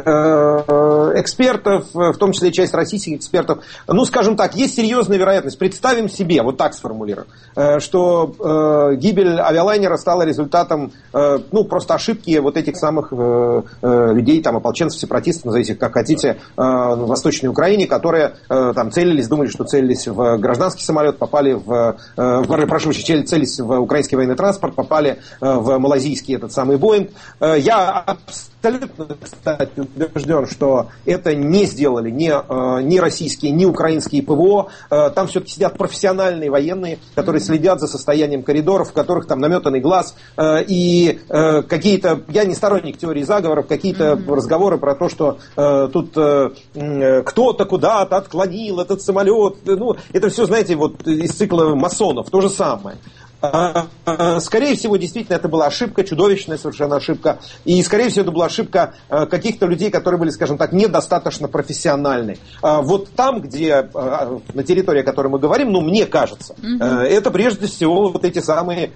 Speaker 3: экспертов, в том числе часть российских экспертов, ну, скажем так, есть серьезная вероятность, представим себе, вот так сформулирую, что э, гибель авиалайнера стала результатом, э, ну, просто ошибки вот этих самых э, людей, там, ополченцев, сепаратистов, назовите их как хотите, э, в Восточной Украине, которые э, там целились, думали, что целились в гражданский самолет, попали в, э, в прошу прощения, целились в украинский военный транспорт, попали в малазийский этот самый Боинг. Я абсолютно, кстати, убежден, что это не сделали ни, ни российские, ни украинские ПВО. Там все-таки сидят профессиональные военные, которые следят за состоянием коридоров, в которых там наметанный глаз. И какие-то, я не сторонник теории заговоров, какие-то mm-hmm. разговоры про то, что тут кто-то куда-то отклонил этот самолет. Ну, это все, знаете, вот из цикла масонов, то же самое. Скорее всего, действительно, это была ошибка, чудовищная совершенно ошибка. И, скорее всего, это была ошибка каких-то людей, которые были, скажем так, недостаточно профессиональны. Вот там, где, на территории, о которой мы говорим, ну, мне кажется, угу. это прежде всего вот эти самые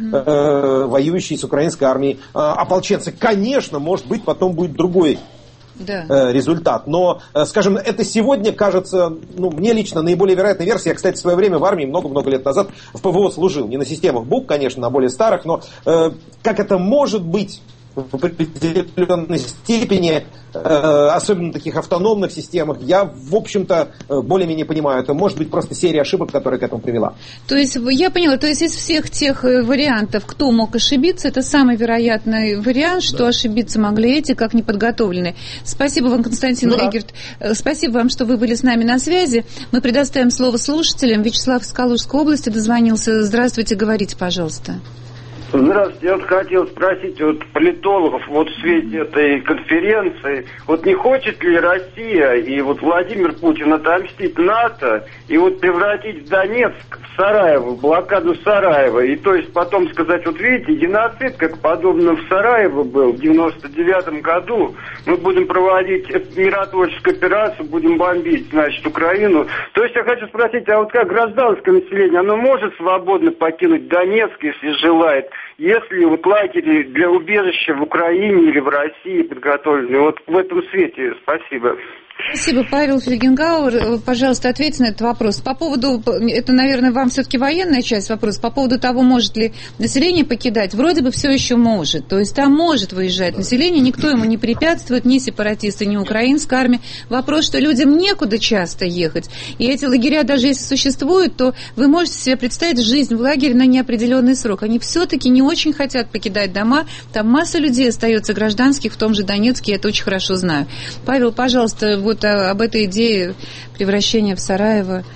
Speaker 3: угу. воюющие с украинской армией ополченцы. Конечно, может быть, потом будет другой Да. результат. Но, скажем, это сегодня кажется, ну, мне лично наиболее вероятной версией. Я, кстати, в свое время в армии много-много лет назад в ПВО служил. Не на системах БУК, конечно, на более старых, но э, как это может быть в определенной степени, э, особенно в таких автономных системах, я, в общем-то, более-менее понимаю. Это может быть просто серия ошибок, которая к этому привела.
Speaker 1: То есть, я поняла, то есть из всех тех вариантов, кто мог ошибиться, это самый вероятный вариант, что да. ошибиться могли эти, как неподготовленные. Спасибо вам, Константин да. Эгерт. Спасибо вам, что вы были с нами на связи. Мы предоставим слово слушателям. Вячеслав из Калужской области дозвонился. Здравствуйте, говорите, пожалуйста.
Speaker 5: Здравствуйте, я вот хотел спросить вот политологов вот в свете этой конференции, вот не хочет ли Россия и вот Владимир Путин отомстить НАТО и вот превратить Донецк в Сараево, в блокаду Сараева, и то есть потом сказать, вот видите, геноцид, как подобно в Сараево был в девяносто девятом году, мы будем проводить миротворческую операцию, будем бомбить, значит, Украину. То есть я хочу спросить, а вот как гражданское население, оно может свободно покинуть Донецк, если желает? Если вот лагеря для убежища в Украине или в России подготовлены, вот в этом свете спасибо.
Speaker 1: Спасибо, Павел Фельгенгауэр. Пожалуйста, ответьте на этот вопрос. По поводу, это, наверное, вам все-таки военная часть вопроса, по поводу того, может ли население покидать, вроде бы все еще может. То есть там может выезжать население, никто ему не препятствует, ни сепаратисты, ни украинская армия. Вопрос, что людям некуда часто ехать. И эти лагеря, даже если существуют, то вы можете себе представить жизнь в лагере на неопределенный срок. Они все-таки не очень хотят покидать дома. Там масса людей остается гражданских, в том же Донецке, я это очень хорошо знаю. Павел, пожалуйста, вот об этой идее превращения в Сараево.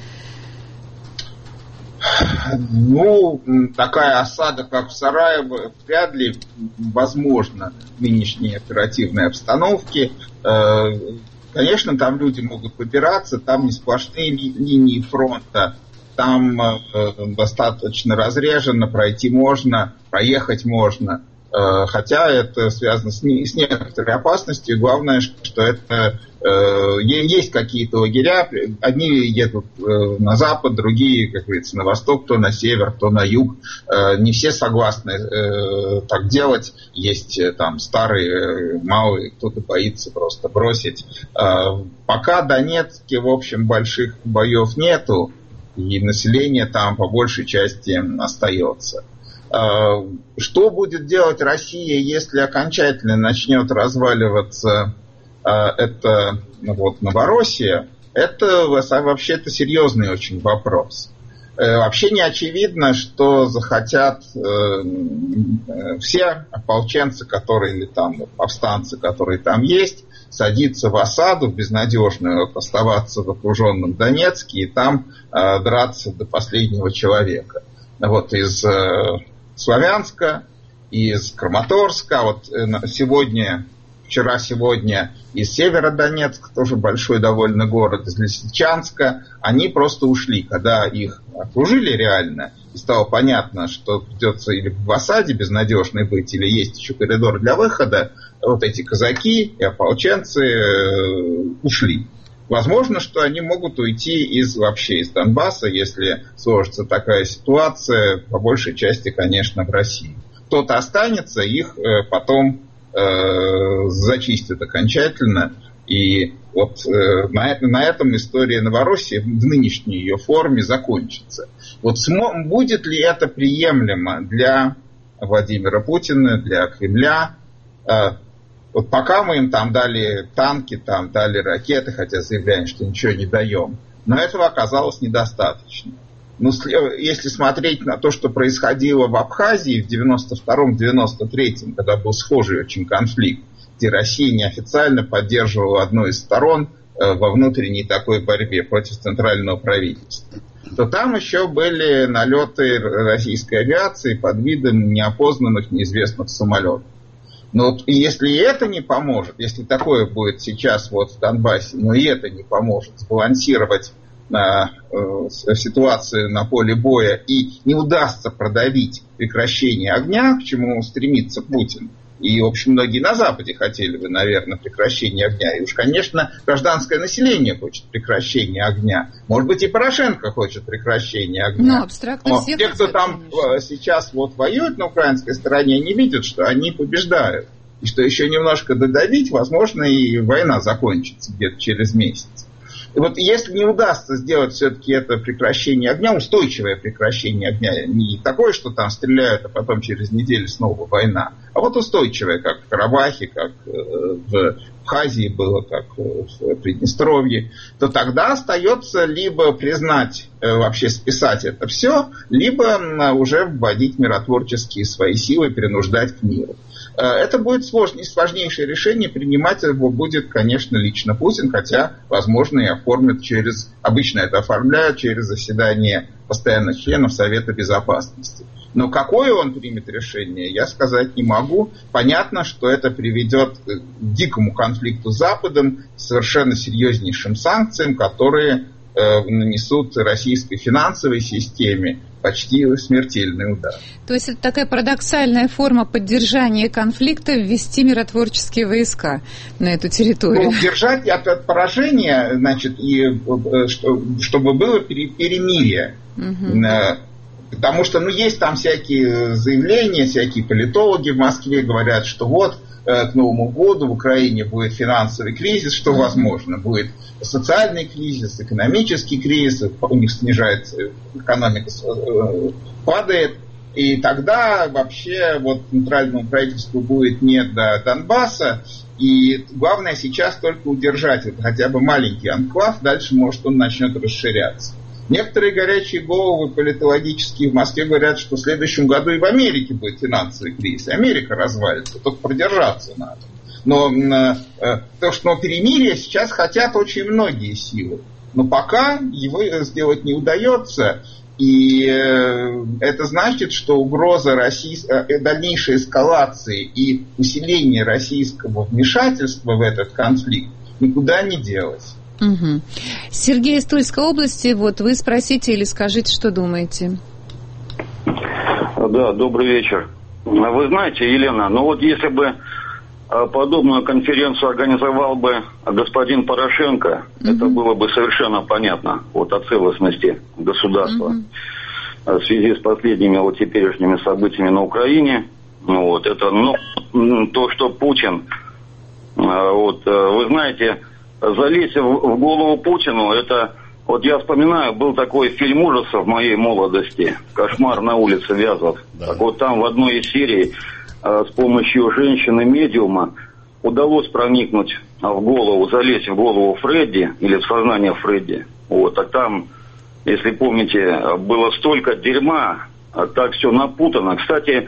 Speaker 4: Ну, такая осада, как в Сараево, вряд ли возможна в нынешней оперативной обстановке. Конечно, там люди могут выбираться, там не сплошные ли, линии фронта. там достаточно разрежено, пройти можно, проехать можно. Хотя это связано с, не, с некоторой опасностью. Главное, что это э, есть какие-то лагеря. Одни едут э, на запад, другие, как говорится, на восток, то на север, то на юг. Э, не все согласны э, так делать. Есть э, там старые, э, малые, кто-то боится просто бросить. Э, пока в Донецке, в общем, больших боев нету, и население там по большей части остается. Что будет делать Россия, если окончательно начнет разваливаться это, вот, Новороссия? Это вообще-то серьезный очень вопрос. Вообще не очевидно, что захотят все ополченцы, которые, или там повстанцы, которые там есть, садиться в осаду, в безнадежную, оставаться в окруженном Донецке и там драться до последнего человека. Вот из Славянска, из Краматорска, вот сегодня, вчера-сегодня из Северодонецка, тоже большой довольно город, из Лисичанска, они просто ушли, когда их окружили реально, и стало понятно, что придется или в осаде безнадежной быть, или есть еще коридор для выхода, вот эти казаки и ополченцы э, ушли. Возможно, что они могут уйти из, вообще из Донбасса, если сложится такая ситуация, по большей части, конечно, в России. Кто-то останется, их э, потом э, зачистят окончательно. И вот э, на, на этом история Новороссии в нынешней ее форме закончится. Вот смо, будет ли это приемлемо для Владимира Путина, для Кремля? Э, Вот пока мы им там дали танки, там дали ракеты, хотя заявляем, что ничего не даем, но этого оказалось недостаточно. Ну, если смотреть на то, что происходило в Абхазии в девяносто втором - девяносто третьем, когда был схожий очень конфликт, где Россия неофициально поддерживала одну из сторон во внутренней такой борьбе против центрального правительства, то там еще были налеты российской авиации под видом неопознанных, неизвестных самолетов. Но вот если и это не поможет, если такое будет сейчас вот в Донбассе, но и это не поможет сбалансировать э, э, ситуацию на поле боя и не удастся продавить прекращение огня, к чему стремится Путин, и, в общем, многие на Западе хотели бы, наверное, прекращения огня. И уж, конечно, гражданское население хочет прекращения огня. Может быть, и Порошенко хочет прекращения огня.
Speaker 1: Ну, абстрактно
Speaker 4: Но
Speaker 1: все
Speaker 4: те, кто
Speaker 1: хотят,
Speaker 4: там конечно. Сейчас вот воюют на украинской стороне, не видят, что они побеждают. И что еще немножко додавить, возможно, и война закончится где-то через месяц. И вот если не удастся сделать все-таки это прекращение огня, устойчивое прекращение огня, не такое, что там стреляют, а потом через неделю снова война, а вот устойчивое, как в Карабахе, как в Абхазии было, как в Приднестровье, то тогда остается либо признать, вообще списать это все, либо уже вводить миротворческие свои силы, перенуждать к миру. Это будет сложное, сложнейшее решение, принимать его будет, конечно, лично Путин, хотя, возможно, и оформят через, обычно это оформляют через заседание постоянных членов Совета Безопасности. Но какое он примет решение, я сказать не могу. Понятно, что это приведет к дикому конфликту с Западом, совершенно серьезнейшим санкциям, которые э, нанесут российской финансовой системе почти смертельный удар.
Speaker 1: То есть это такая парадоксальная форма поддержания конфликта, ввести миротворческие войска на эту территорию.
Speaker 4: Ну, держать от, от поражения, значит, и чтобы было перемирие. Угу. Потому что, ну, есть там всякие заявления, всякие политологи в Москве говорят, что вот к Новому году в Украине будет финансовый кризис, что возможно, будет социальный кризис, экономический кризис, у них снижается экономика, падает, и тогда вообще вот центральному правительству будет не до Донбасса, и главное сейчас только удержать это, хотя бы маленький анклав, дальше, может, он начнет расширяться. Некоторые горячие головы политологические в Москве говорят, что в следующем году и в Америке будет финансовый кризис. Америка развалится, только продержаться надо. Но э, то, что перемирие сейчас хотят очень многие силы. Но пока его сделать не удается. И э, это значит, что угроза России, э, дальнейшей эскалации и усиления российского вмешательства в этот конфликт никуда не делась.
Speaker 1: Угу. Сергей из Тульской области, вот вы спросите или скажите, что думаете.
Speaker 6: Да, добрый вечер. Вы знаете, Елена, ну вот если бы подобную конференцию организовал бы господин Порошенко, угу. это было бы совершенно понятно вот о целостности государства угу. в связи с последними вот теперешними событиями на Украине. Вот это, ну, то, что Путин, вот вы знаете, залезть в, в голову Путину, это, вот я вспоминаю, был такой фильм ужасов в моей молодости, «Кошмар на улице Вязов». Да. Так вот там в одной из серий с помощью женщины-медиума удалось проникнуть в голову, залезть в голову Фредди, или в сознание Фредди. Вот, а там, если помните, было столько дерьма, так все напутано. Кстати,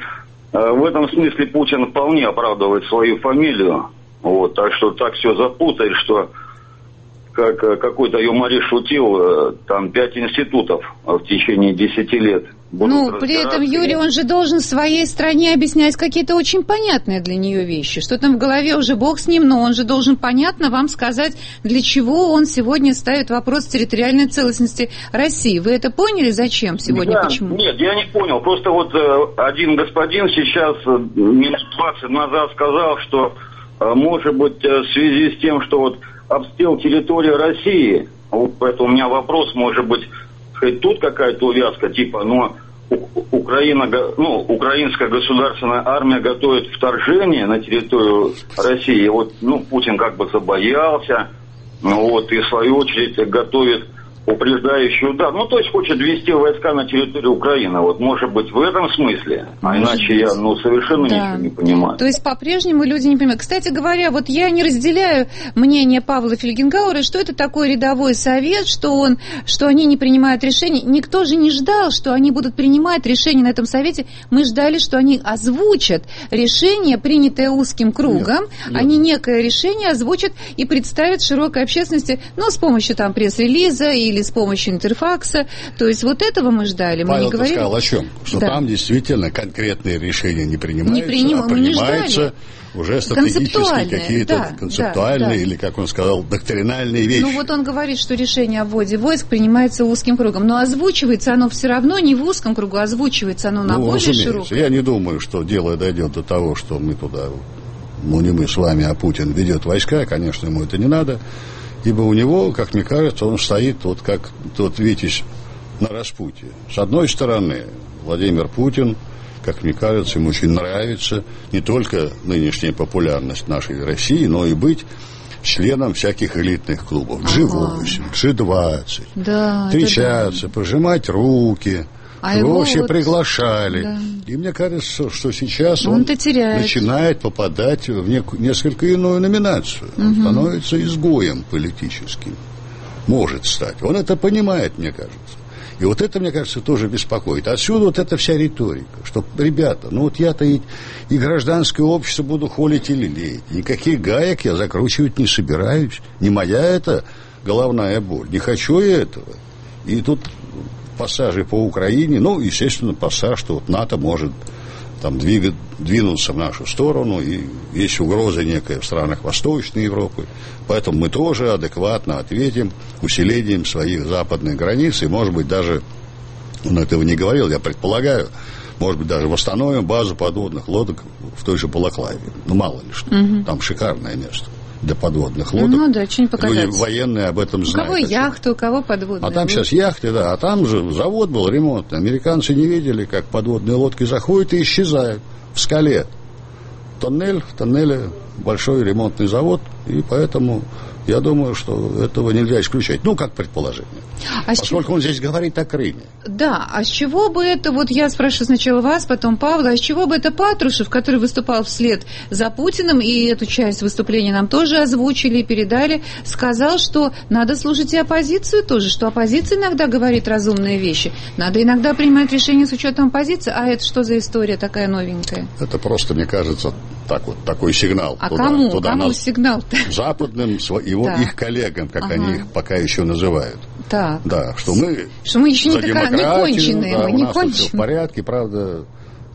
Speaker 6: в этом смысле Путин вполне оправдывает свою фамилию. Вот, так что так все запутает, что, как какой-то юморист шутил, там пять институтов в течение десяти лет.
Speaker 1: Ну, при этом, Юрий, он же должен своей стране объяснять какие-то очень понятные для нее вещи. Что там в голове, уже бог с ним, но он же должен понятно вам сказать, для чего он сегодня ставит вопрос территориальной целостности России. Вы это поняли, зачем сегодня,
Speaker 6: да,
Speaker 1: почему?
Speaker 6: Нет, я не понял. Просто вот э, один господин сейчас э, минут двадцать назад сказал, что, э, может быть, э, в связи с тем, что вот обстрел территории России, вот поэтому у меня вопрос, может быть, сказать, тут какая-то увязка, типа, но Украина, ну, украинская государственная армия готовит вторжение на территорию России. Вот, ну, Путин как бы забоялся, ну, вот, и в свою очередь готовит упреждающий удар. Ну, то есть хочет ввести войска на территорию Украины. Вот, может быть, в этом смысле. А может иначе быть. я, ну, совершенно да. ничего не понимаю.
Speaker 1: То есть, по-прежнему люди не понимают. Кстати говоря, вот я не разделяю мнение Павла Фельгенгауэра, что это такой рядовой совет, что, он, что они не принимают решений. Никто же не ждал, что они будут принимать решения на этом совете. Мы ждали, что они озвучат решение, принятое узким кругом. Нет, нет. Они некое решение озвучат и представят широкой общественности, ну, с помощью там пресс-релиза или с помощью интерфакса. То есть вот этого мы ждали.
Speaker 2: Павел,
Speaker 1: мы не говорили...
Speaker 2: сказал о чем? Что да. там действительно конкретные решения не принимаются,
Speaker 1: не приним...
Speaker 2: а принимаются уже стратегические какие-то, да, концептуальные, да, да. или, как он сказал, доктринальные вещи.
Speaker 1: Ну вот он говорит, что решение о вводе войск принимается узким кругом. Но озвучивается оно все равно не в узком кругу, озвучивается оно на ну, более широком.
Speaker 2: Я не думаю, что дело дойдет до того, что мы туда, ну не мы с вами, а Путин ведет войска. Конечно, ему это не надо. Ибо у него, как мне кажется, он стоит вот как тот Витязь на распутье. С одной стороны, Владимир Путин, как мне кажется, ему очень нравится не только нынешняя популярность нашей России, но и быть членом всяких элитных клубов. джи восемь, джи двадцать, да, встречаться, да. пожимать руки. А его вообще вот... приглашали. Да. И мне кажется, что сейчас он, он начинает попадать в нек- несколько иную номинацию. Угу. Он становится изгоем политическим. Может стать. Он это понимает, мне кажется. И вот это, мне кажется, тоже беспокоит. Отсюда вот эта вся риторика, что, ребята, ну вот я-то и, и гражданское общество буду холить и лелеять. Никаких гаек я закручивать не собираюсь. Не моя это головная боль. Не хочу я этого. И тут... пассажи по Украине, ну, естественно, пассаж, что вот НАТО может там двигать, двинуться в нашу сторону, и есть угроза некая в странах Восточной Европы, поэтому мы тоже адекватно ответим усилением своих западных границ, и, может быть, даже, он этого не говорил, я предполагаю, может быть, даже восстановим базу подводных лодок в той же Балаклаве, ну, мало ли что, угу. там шикарное место для подводных лодок.
Speaker 1: Ну да, очень показательно.
Speaker 2: Люди военные об этом знают.
Speaker 1: У кого яхты, у кого подводные.
Speaker 2: А там лодки. Сейчас яхты, да. А там же завод был ремонтный. Американцы не видели, как подводные лодки заходят и исчезают в скале. Тоннель, в тоннеле большой ремонтный завод, и поэтому я думаю, что этого нельзя исключать. Ну, как предположение. А Поскольку чего... он здесь говорит о Крыме.
Speaker 1: Да, а с чего бы это, вот я спрашиваю сначала вас, потом Павла, а с чего бы это Патрушев, который выступал вслед за Путиным, и эту часть выступления нам тоже озвучили и передали, сказал, что надо слушать и оппозицию тоже, что оппозиция иногда говорит разумные вещи. Надо иногда принимать решения с учетом оппозиции. А это что за история такая новенькая?
Speaker 2: Это просто, мне кажется, так вот, такой сигнал.
Speaker 1: А
Speaker 2: туда,
Speaker 1: кому?
Speaker 2: Туда
Speaker 1: кому сигнал-то?
Speaker 2: Западным, его, да. их коллегам, как ага. они их пока еще называют.
Speaker 1: Так.
Speaker 2: Да, что мы,
Speaker 1: что мы еще не,
Speaker 2: за
Speaker 1: такая, не конченые.
Speaker 2: Да,
Speaker 1: мы
Speaker 2: у
Speaker 1: не
Speaker 2: нас
Speaker 1: конченые.
Speaker 2: Все в порядке, правда,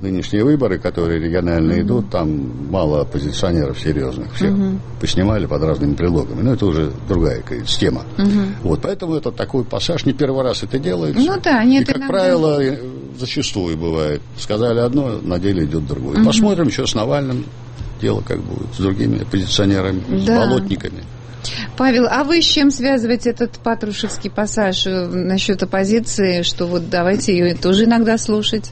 Speaker 2: нынешние выборы, которые региональные mm-hmm. идут, там мало оппозиционеров серьезных. Всех mm-hmm. поснимали под разными предлогами. Но это уже другая какая-то тема. Mm-hmm. Вот, поэтому это такой пассаж. Не первый раз это делается.
Speaker 1: Ну да, нет,
Speaker 2: и, как
Speaker 1: иногда...
Speaker 2: правило, зачастую бывает. Сказали одно, на деле идет другое. Mm-hmm. Посмотрим, что с Навальным дело как будет, с другими оппозиционерами, да. с болотниками.
Speaker 1: Павел, а вы с чем связываете этот патрушевский пассаж насчет оппозиции, что вот давайте ее тоже иногда слушать?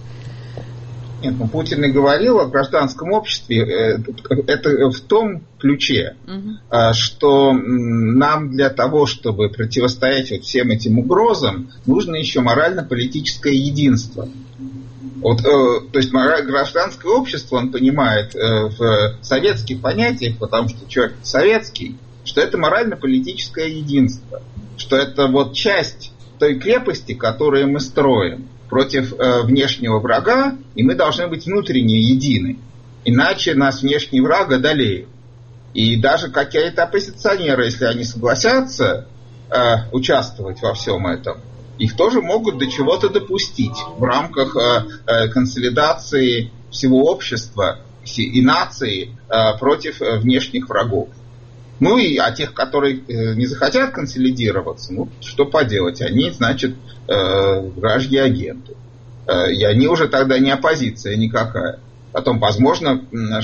Speaker 4: Нет, ну Путин и говорил о гражданском обществе, это в том ключе, угу. что нам для того, чтобы противостоять вот всем этим угрозам, нужно еще морально-политическое единство. Вот, то есть гражданское общество, он понимает в советских понятиях, потому что человек советский, что это морально-политическое единство, что это вот часть той крепости, которую мы строим против э, внешнего врага, и мы должны быть внутренне едины, иначе нас внешний враг одолеет. И даже какие-то оппозиционеры, если они согласятся э, участвовать во всем этом, их тоже могут до чего-то допустить в рамках э, э, консолидации всего общества и нации э, против э, внешних врагов. Ну и а тех, которые э, не захотят консолидироваться, ну что поделать, они, значит, э, вражьи агенты. Э, и они уже тогда не оппозиция никакая. Потом, возможно,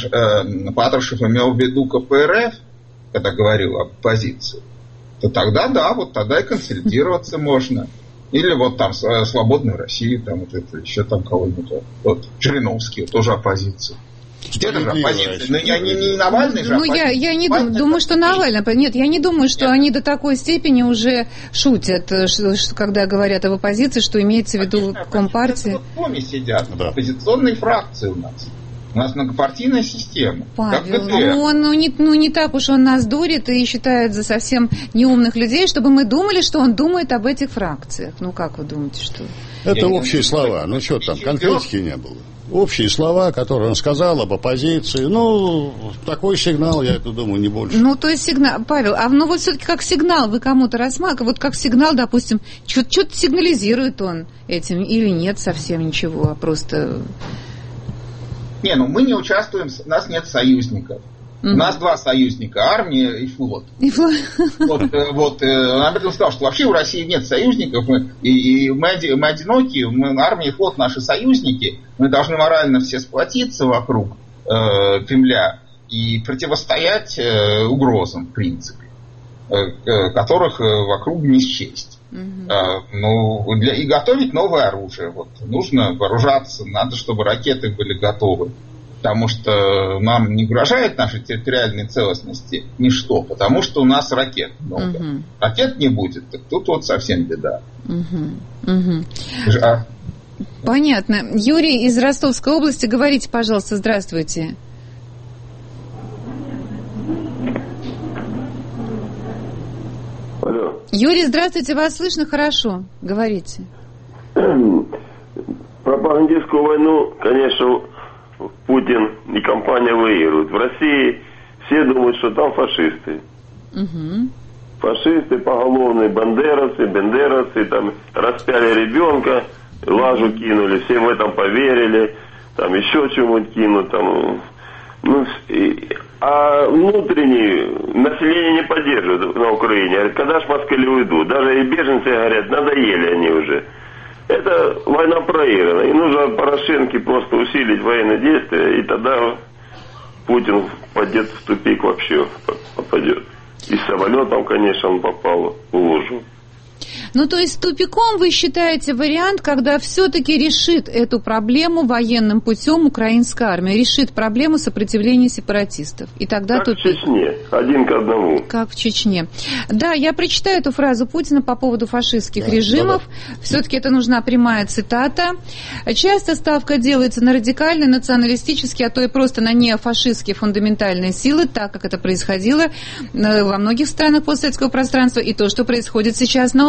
Speaker 4: э, Патрушев имел в виду ка пэ эр эф, когда говорил об оппозиции, то тогда да, вот тогда и консолидироваться можно. Или вот там «Свободная Россия», там вот это, еще там кого-нибудь. Вот Жириновский, тоже оппозиция. Где-то же оппозиция. Но я не, не Навальный же.
Speaker 1: Ну, я, я не думаю, думаю, что Навальный. Нет, я не думаю, что Нет. они до такой степени уже шутят, что, что, когда говорят об оппозиции, что имеется в виду Компартия.
Speaker 4: В Коме сидят, да. Оппозиционные фракции у нас. У нас многопартийная система.
Speaker 1: Павел, ну, он, ну, не, ну не так уж он нас дурит и считает за совсем неумных людей, чтобы мы думали, что он думает об этих фракциях. Ну как вы думаете, что...
Speaker 2: Это я общие слова. Ну что там, конкретики не было. Общие слова, которые он сказал об оппозиции. Ну, такой сигнал, я это думаю, не больше.
Speaker 1: Ну, то есть сигнал, Павел, а ну вот все-таки как сигнал вы кому-то рассматриваете, вот как сигнал, допустим, что-то сигнализирует он этим или нет совсем ничего, а просто...
Speaker 4: Не, ну мы не участвуем, у нас нет союзников. Mm-hmm. У нас два союзника, армия и флот. И флот. Вот, вот, он об этом сказал, что вообще у России нет союзников, мы, и, и мы, мы одиноки, мы, армия и флот наши союзники, мы должны морально все сплотиться вокруг э, Кремля и противостоять э, угрозам, в принципе, э, которых э, вокруг не счесть. Mm-hmm. Э, ну, для, и готовить новое оружие. Вот, нужно вооружаться, надо, чтобы ракеты были готовы. Потому что нам не угрожает нашей территориальной целостности ничто, потому что у нас ракет много. Угу. Ракет не будет, так тут вот совсем беда.
Speaker 1: Угу. Угу. А... Понятно. Юрий из Ростовской области, говорите, пожалуйста, здравствуйте.
Speaker 7: Алло.
Speaker 1: Юрий, здравствуйте, вас слышно хорошо. Говорите.
Speaker 7: Пропагандистскую войну, конечно, Путин и компания выигрывают. В России все думают, что там фашисты. Угу. Фашисты поголовные, бандеровцы, бендеровцы, там распяли ребенка, лажу кинули, все в этом поверили, там еще чему-нибудь кинут, там, ну, и, а внутреннее население не поддерживает на Украине. Говорят, когда ж москали уйдут? Даже и беженцы говорят, надоели они уже. Это война проиграна. И нужно Порошенке просто усилить военные действия, и тогда Путин пойдет в тупик вообще, попадет. И с самолетом, конечно, он попал в лужу.
Speaker 1: Ну, то есть тупиком вы считаете вариант, когда все-таки решит эту проблему военным путем украинская армия, решит проблему сопротивления сепаратистов. И тогда
Speaker 7: как
Speaker 1: тупик.
Speaker 7: в Чечне, один к одному.
Speaker 1: Как в Чечне. Да, я прочитаю эту фразу Путина по поводу фашистских да, режимов. Да, да. Все-таки это нужна прямая цитата. Часто ставка делается на радикальные, националистические, а то и просто на неофашистские фундаментальные силы, так как это происходило во многих странах постсоветского пространства, и то, что происходит сейчас на Украине.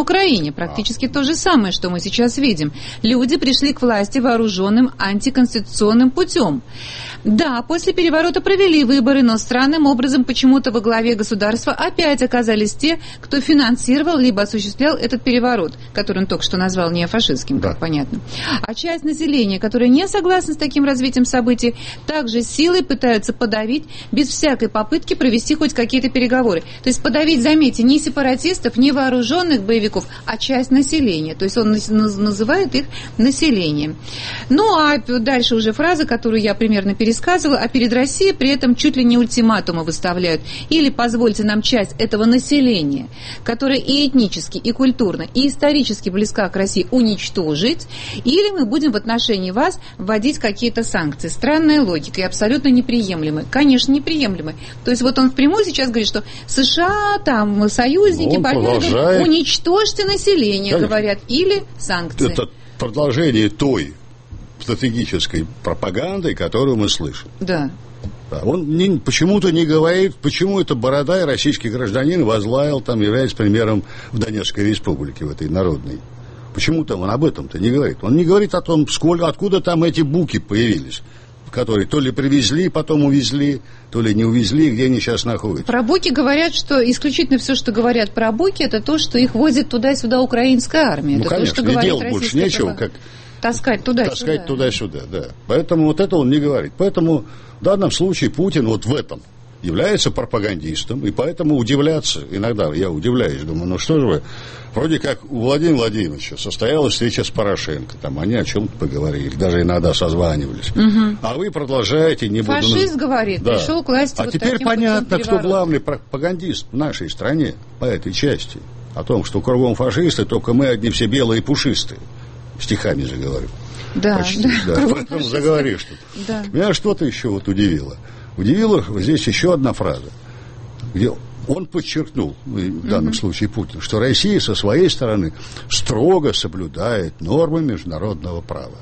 Speaker 1: Украине. Практически то же самое, что мы сейчас видим. Люди пришли к власти вооруженным антиконституционным путем. Да, после переворота провели выборы, но странным образом почему-то во главе государства опять оказались те, кто финансировал либо осуществлял этот переворот, который он только что назвал неофашистским, как да. понятно. А часть населения, которая не согласна с таким развитием событий, также силой пытаются подавить без всякой попытки провести хоть какие-то переговоры. То есть подавить, заметьте, не сепаратистов, не вооруженных боевиков, а часть населения. То есть он называет их населением. Ну, а дальше уже фраза, которую я примерно пересказывала, а перед Россией при этом чуть ли не ультиматумы выставляют. Или позвольте нам часть этого населения, которое и этнически, и культурно, и исторически близка к России, уничтожить, или мы будем в отношении вас вводить какие-то санкции. Странная логика и абсолютно неприемлемая. Конечно, неприемлемая. То есть вот он впрямую сейчас говорит, что США, там, союзники, партнеры, уничтожьте население, конечно, говорят, или санкции.
Speaker 2: Это продолжение той стратегической пропагандой, которую мы слышим.
Speaker 1: Да.
Speaker 2: Да, он не, почему-то не говорит, почему это Бородай, российский гражданин, возглавил, там, является примером в Донецкой республике, в этой народной. Почему-то он об этом-то не говорит. Он не говорит о том, сколько, откуда там эти буки появились, которые то ли привезли, потом увезли, то ли не увезли, где они сейчас находятся.
Speaker 1: Про буки говорят, что исключительно все, что говорят про буки, это то, что их возит туда-сюда украинская армия.
Speaker 2: Ну,
Speaker 1: это
Speaker 2: конечно,
Speaker 1: то, что
Speaker 2: и делать больше нечего, как...
Speaker 1: Таскать туда-сюда.
Speaker 2: Таскать туда-сюда, да. Поэтому вот это он не говорит. Поэтому в данном случае Путин вот в этом является пропагандистом, и поэтому удивляться, иногда я удивляюсь, думаю, ну что же вы, вроде как у Владимира Владимировича состоялась встреча с Порошенко, там они о чем-то поговорили, даже иногда созванивались, угу. А вы продолжаете, не буду...
Speaker 1: Фашист говорит, да. Пришел к власти
Speaker 2: а
Speaker 1: вот
Speaker 2: теперь
Speaker 1: таким
Speaker 2: понятно, кто главный пропагандист в нашей стране по этой части, о том, что кругом фашисты, только мы одни все белые и пушистые. Стихами же говорю.
Speaker 1: Да,
Speaker 2: почти,
Speaker 1: да.
Speaker 2: да. Поэтому заговоришь тут.
Speaker 1: Да.
Speaker 2: Меня что-то еще вот удивило. Удивило здесь еще одна фраза, где он подчеркнул, в данном mm-hmm. случае Путин, что Россия со своей стороны строго соблюдает нормы международного права.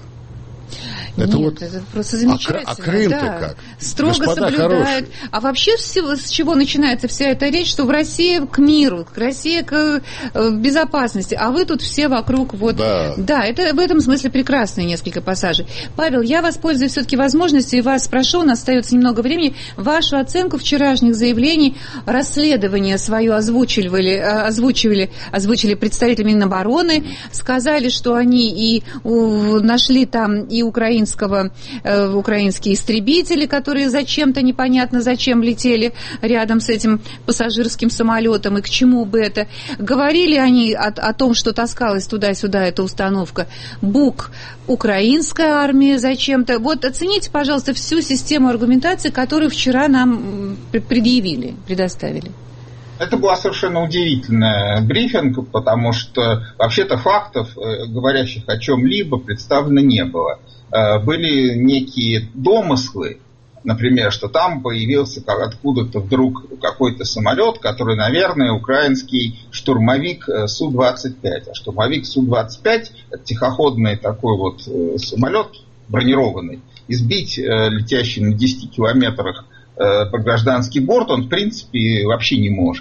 Speaker 2: Это
Speaker 1: Нет,
Speaker 2: вот...
Speaker 1: это просто замечательно.
Speaker 2: А, а Крым-то
Speaker 1: да.
Speaker 2: как?
Speaker 1: Строго
Speaker 2: Господа
Speaker 1: соблюдает.
Speaker 2: Хорошие.
Speaker 1: А вообще с, с чего начинается вся эта речь, что в России к миру, к России к э, безопасности, а вы тут все вокруг вот...
Speaker 2: Да.
Speaker 1: да, это в этом смысле прекрасные несколько пассажей. Павел, я воспользуюсь все-таки возможностью и вас спрошу, у нас остается немного времени, вашу оценку вчерашних заявлений, расследование свое озвучивали, озвучивали, озвучили представители Минобороны, сказали, что они и у, нашли там и украинского, э, украинские истребители, которые зачем-то непонятно зачем летели рядом с этим пассажирским самолетом, и к чему бы это. Говорили они о, о том, что таскалась туда-сюда эта установка БУК, украинская армия зачем-то. Вот оцените, пожалуйста, всю систему аргументации, которую вчера нам предъявили, предоставили.
Speaker 4: Это была совершенно удивительная брифинг, потому что вообще-то фактов, говорящих о чем-либо, представлено не было. Были некие домыслы, например, что там появился откуда-то вдруг какой-то самолет, который, наверное, украинский штурмовик Су двадцать пять. А штурмовик Су двадцать пять – это тихоходный такой вот самолет, бронированный, и сбить летящий на десяти километрах по гражданский борт он, в принципе, вообще не может.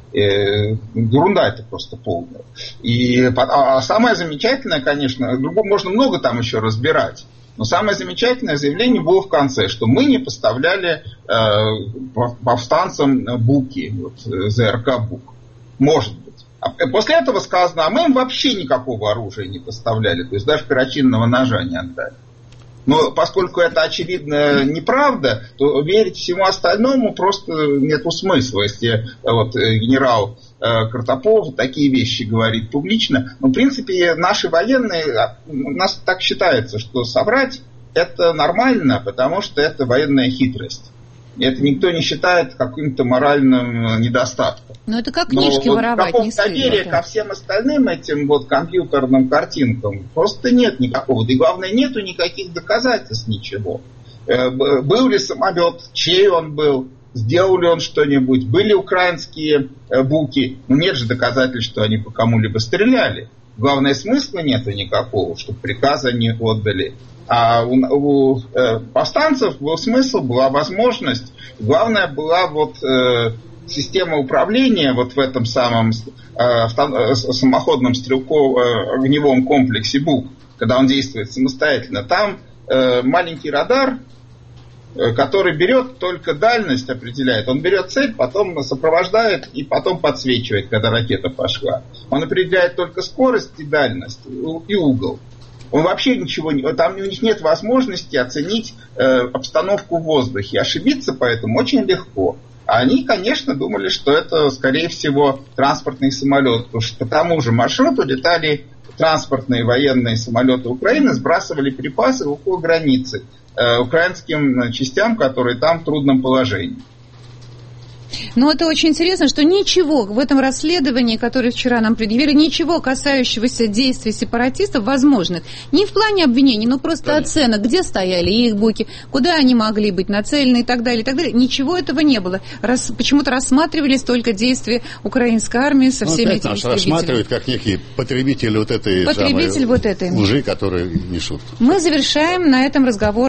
Speaker 4: Ерунда это просто полная. И, а самое замечательное, конечно, можно много там еще разбирать, но самое замечательное заявление было в конце, что мы не поставляли э, повстанцам БУКи, вот, ЗРК БУК. Может быть. А после этого сказано, а мы им вообще никакого оружия не поставляли, то есть даже перочинного ножа не отдали. Но поскольку это, очевидно, неправда, то верить всему остальному просто нету смысла. Если вот, генерал э, Картопов такие вещи говорит публично. Но, в принципе, наши военные, у нас так считается, что соврать это нормально, потому что это военная хитрость. И это никто не считает каким-то моральным недостатком.
Speaker 1: Но это как книжки вот воровать не стыдно.
Speaker 4: Доверия ко всем остальным этим вот компьютерным картинкам просто нет никакого. Да и главное, нету никаких доказательств ничего. Был ли самолет, чей он был, сделал ли он что-нибудь, были украинские буки. Ну нет же доказательств, что они по кому-либо стреляли. Главное, смысла нету никакого, чтобы приказ они отдали. А у, у э, повстанцев был смысл, была возможность. Главное была вот э, система управления вот в этом самом э, авто, самоходном стрелковом огневом комплексе БУК, когда он действует самостоятельно, там э, маленький радар, э, который берет только дальность, определяет. Он берет цель, потом сопровождает и потом подсвечивает, когда ракета пошла. Он определяет только скорость и дальность, и угол. Он вообще ничего не... Там у них нет возможности оценить э, обстановку в воздухе. Ошибиться поэтому очень легко. А они, конечно, думали, что это, скорее всего, транспортный самолет. Потому что по тому же маршруту летали транспортные военные самолеты Украины, сбрасывали припасы около границы э, украинским частям, которые там в трудном положении.
Speaker 1: Но это очень интересно, что ничего в этом расследовании, которое вчера нам предъявили, ничего касающегося действий сепаратистов возможных. Не в плане обвинений, но просто да. оценок, где стояли их буки, куда они могли быть нацелены и так далее, и так далее. Ничего этого не было. Рас, почему-то рассматривались только действия украинской армии со всеми ну, этими
Speaker 2: нас рассматривают как некий потребитель вот этой
Speaker 1: потребитель
Speaker 2: самой
Speaker 1: вот этой
Speaker 2: лжи, которую несут.
Speaker 1: Мы завершаем на этом разговор.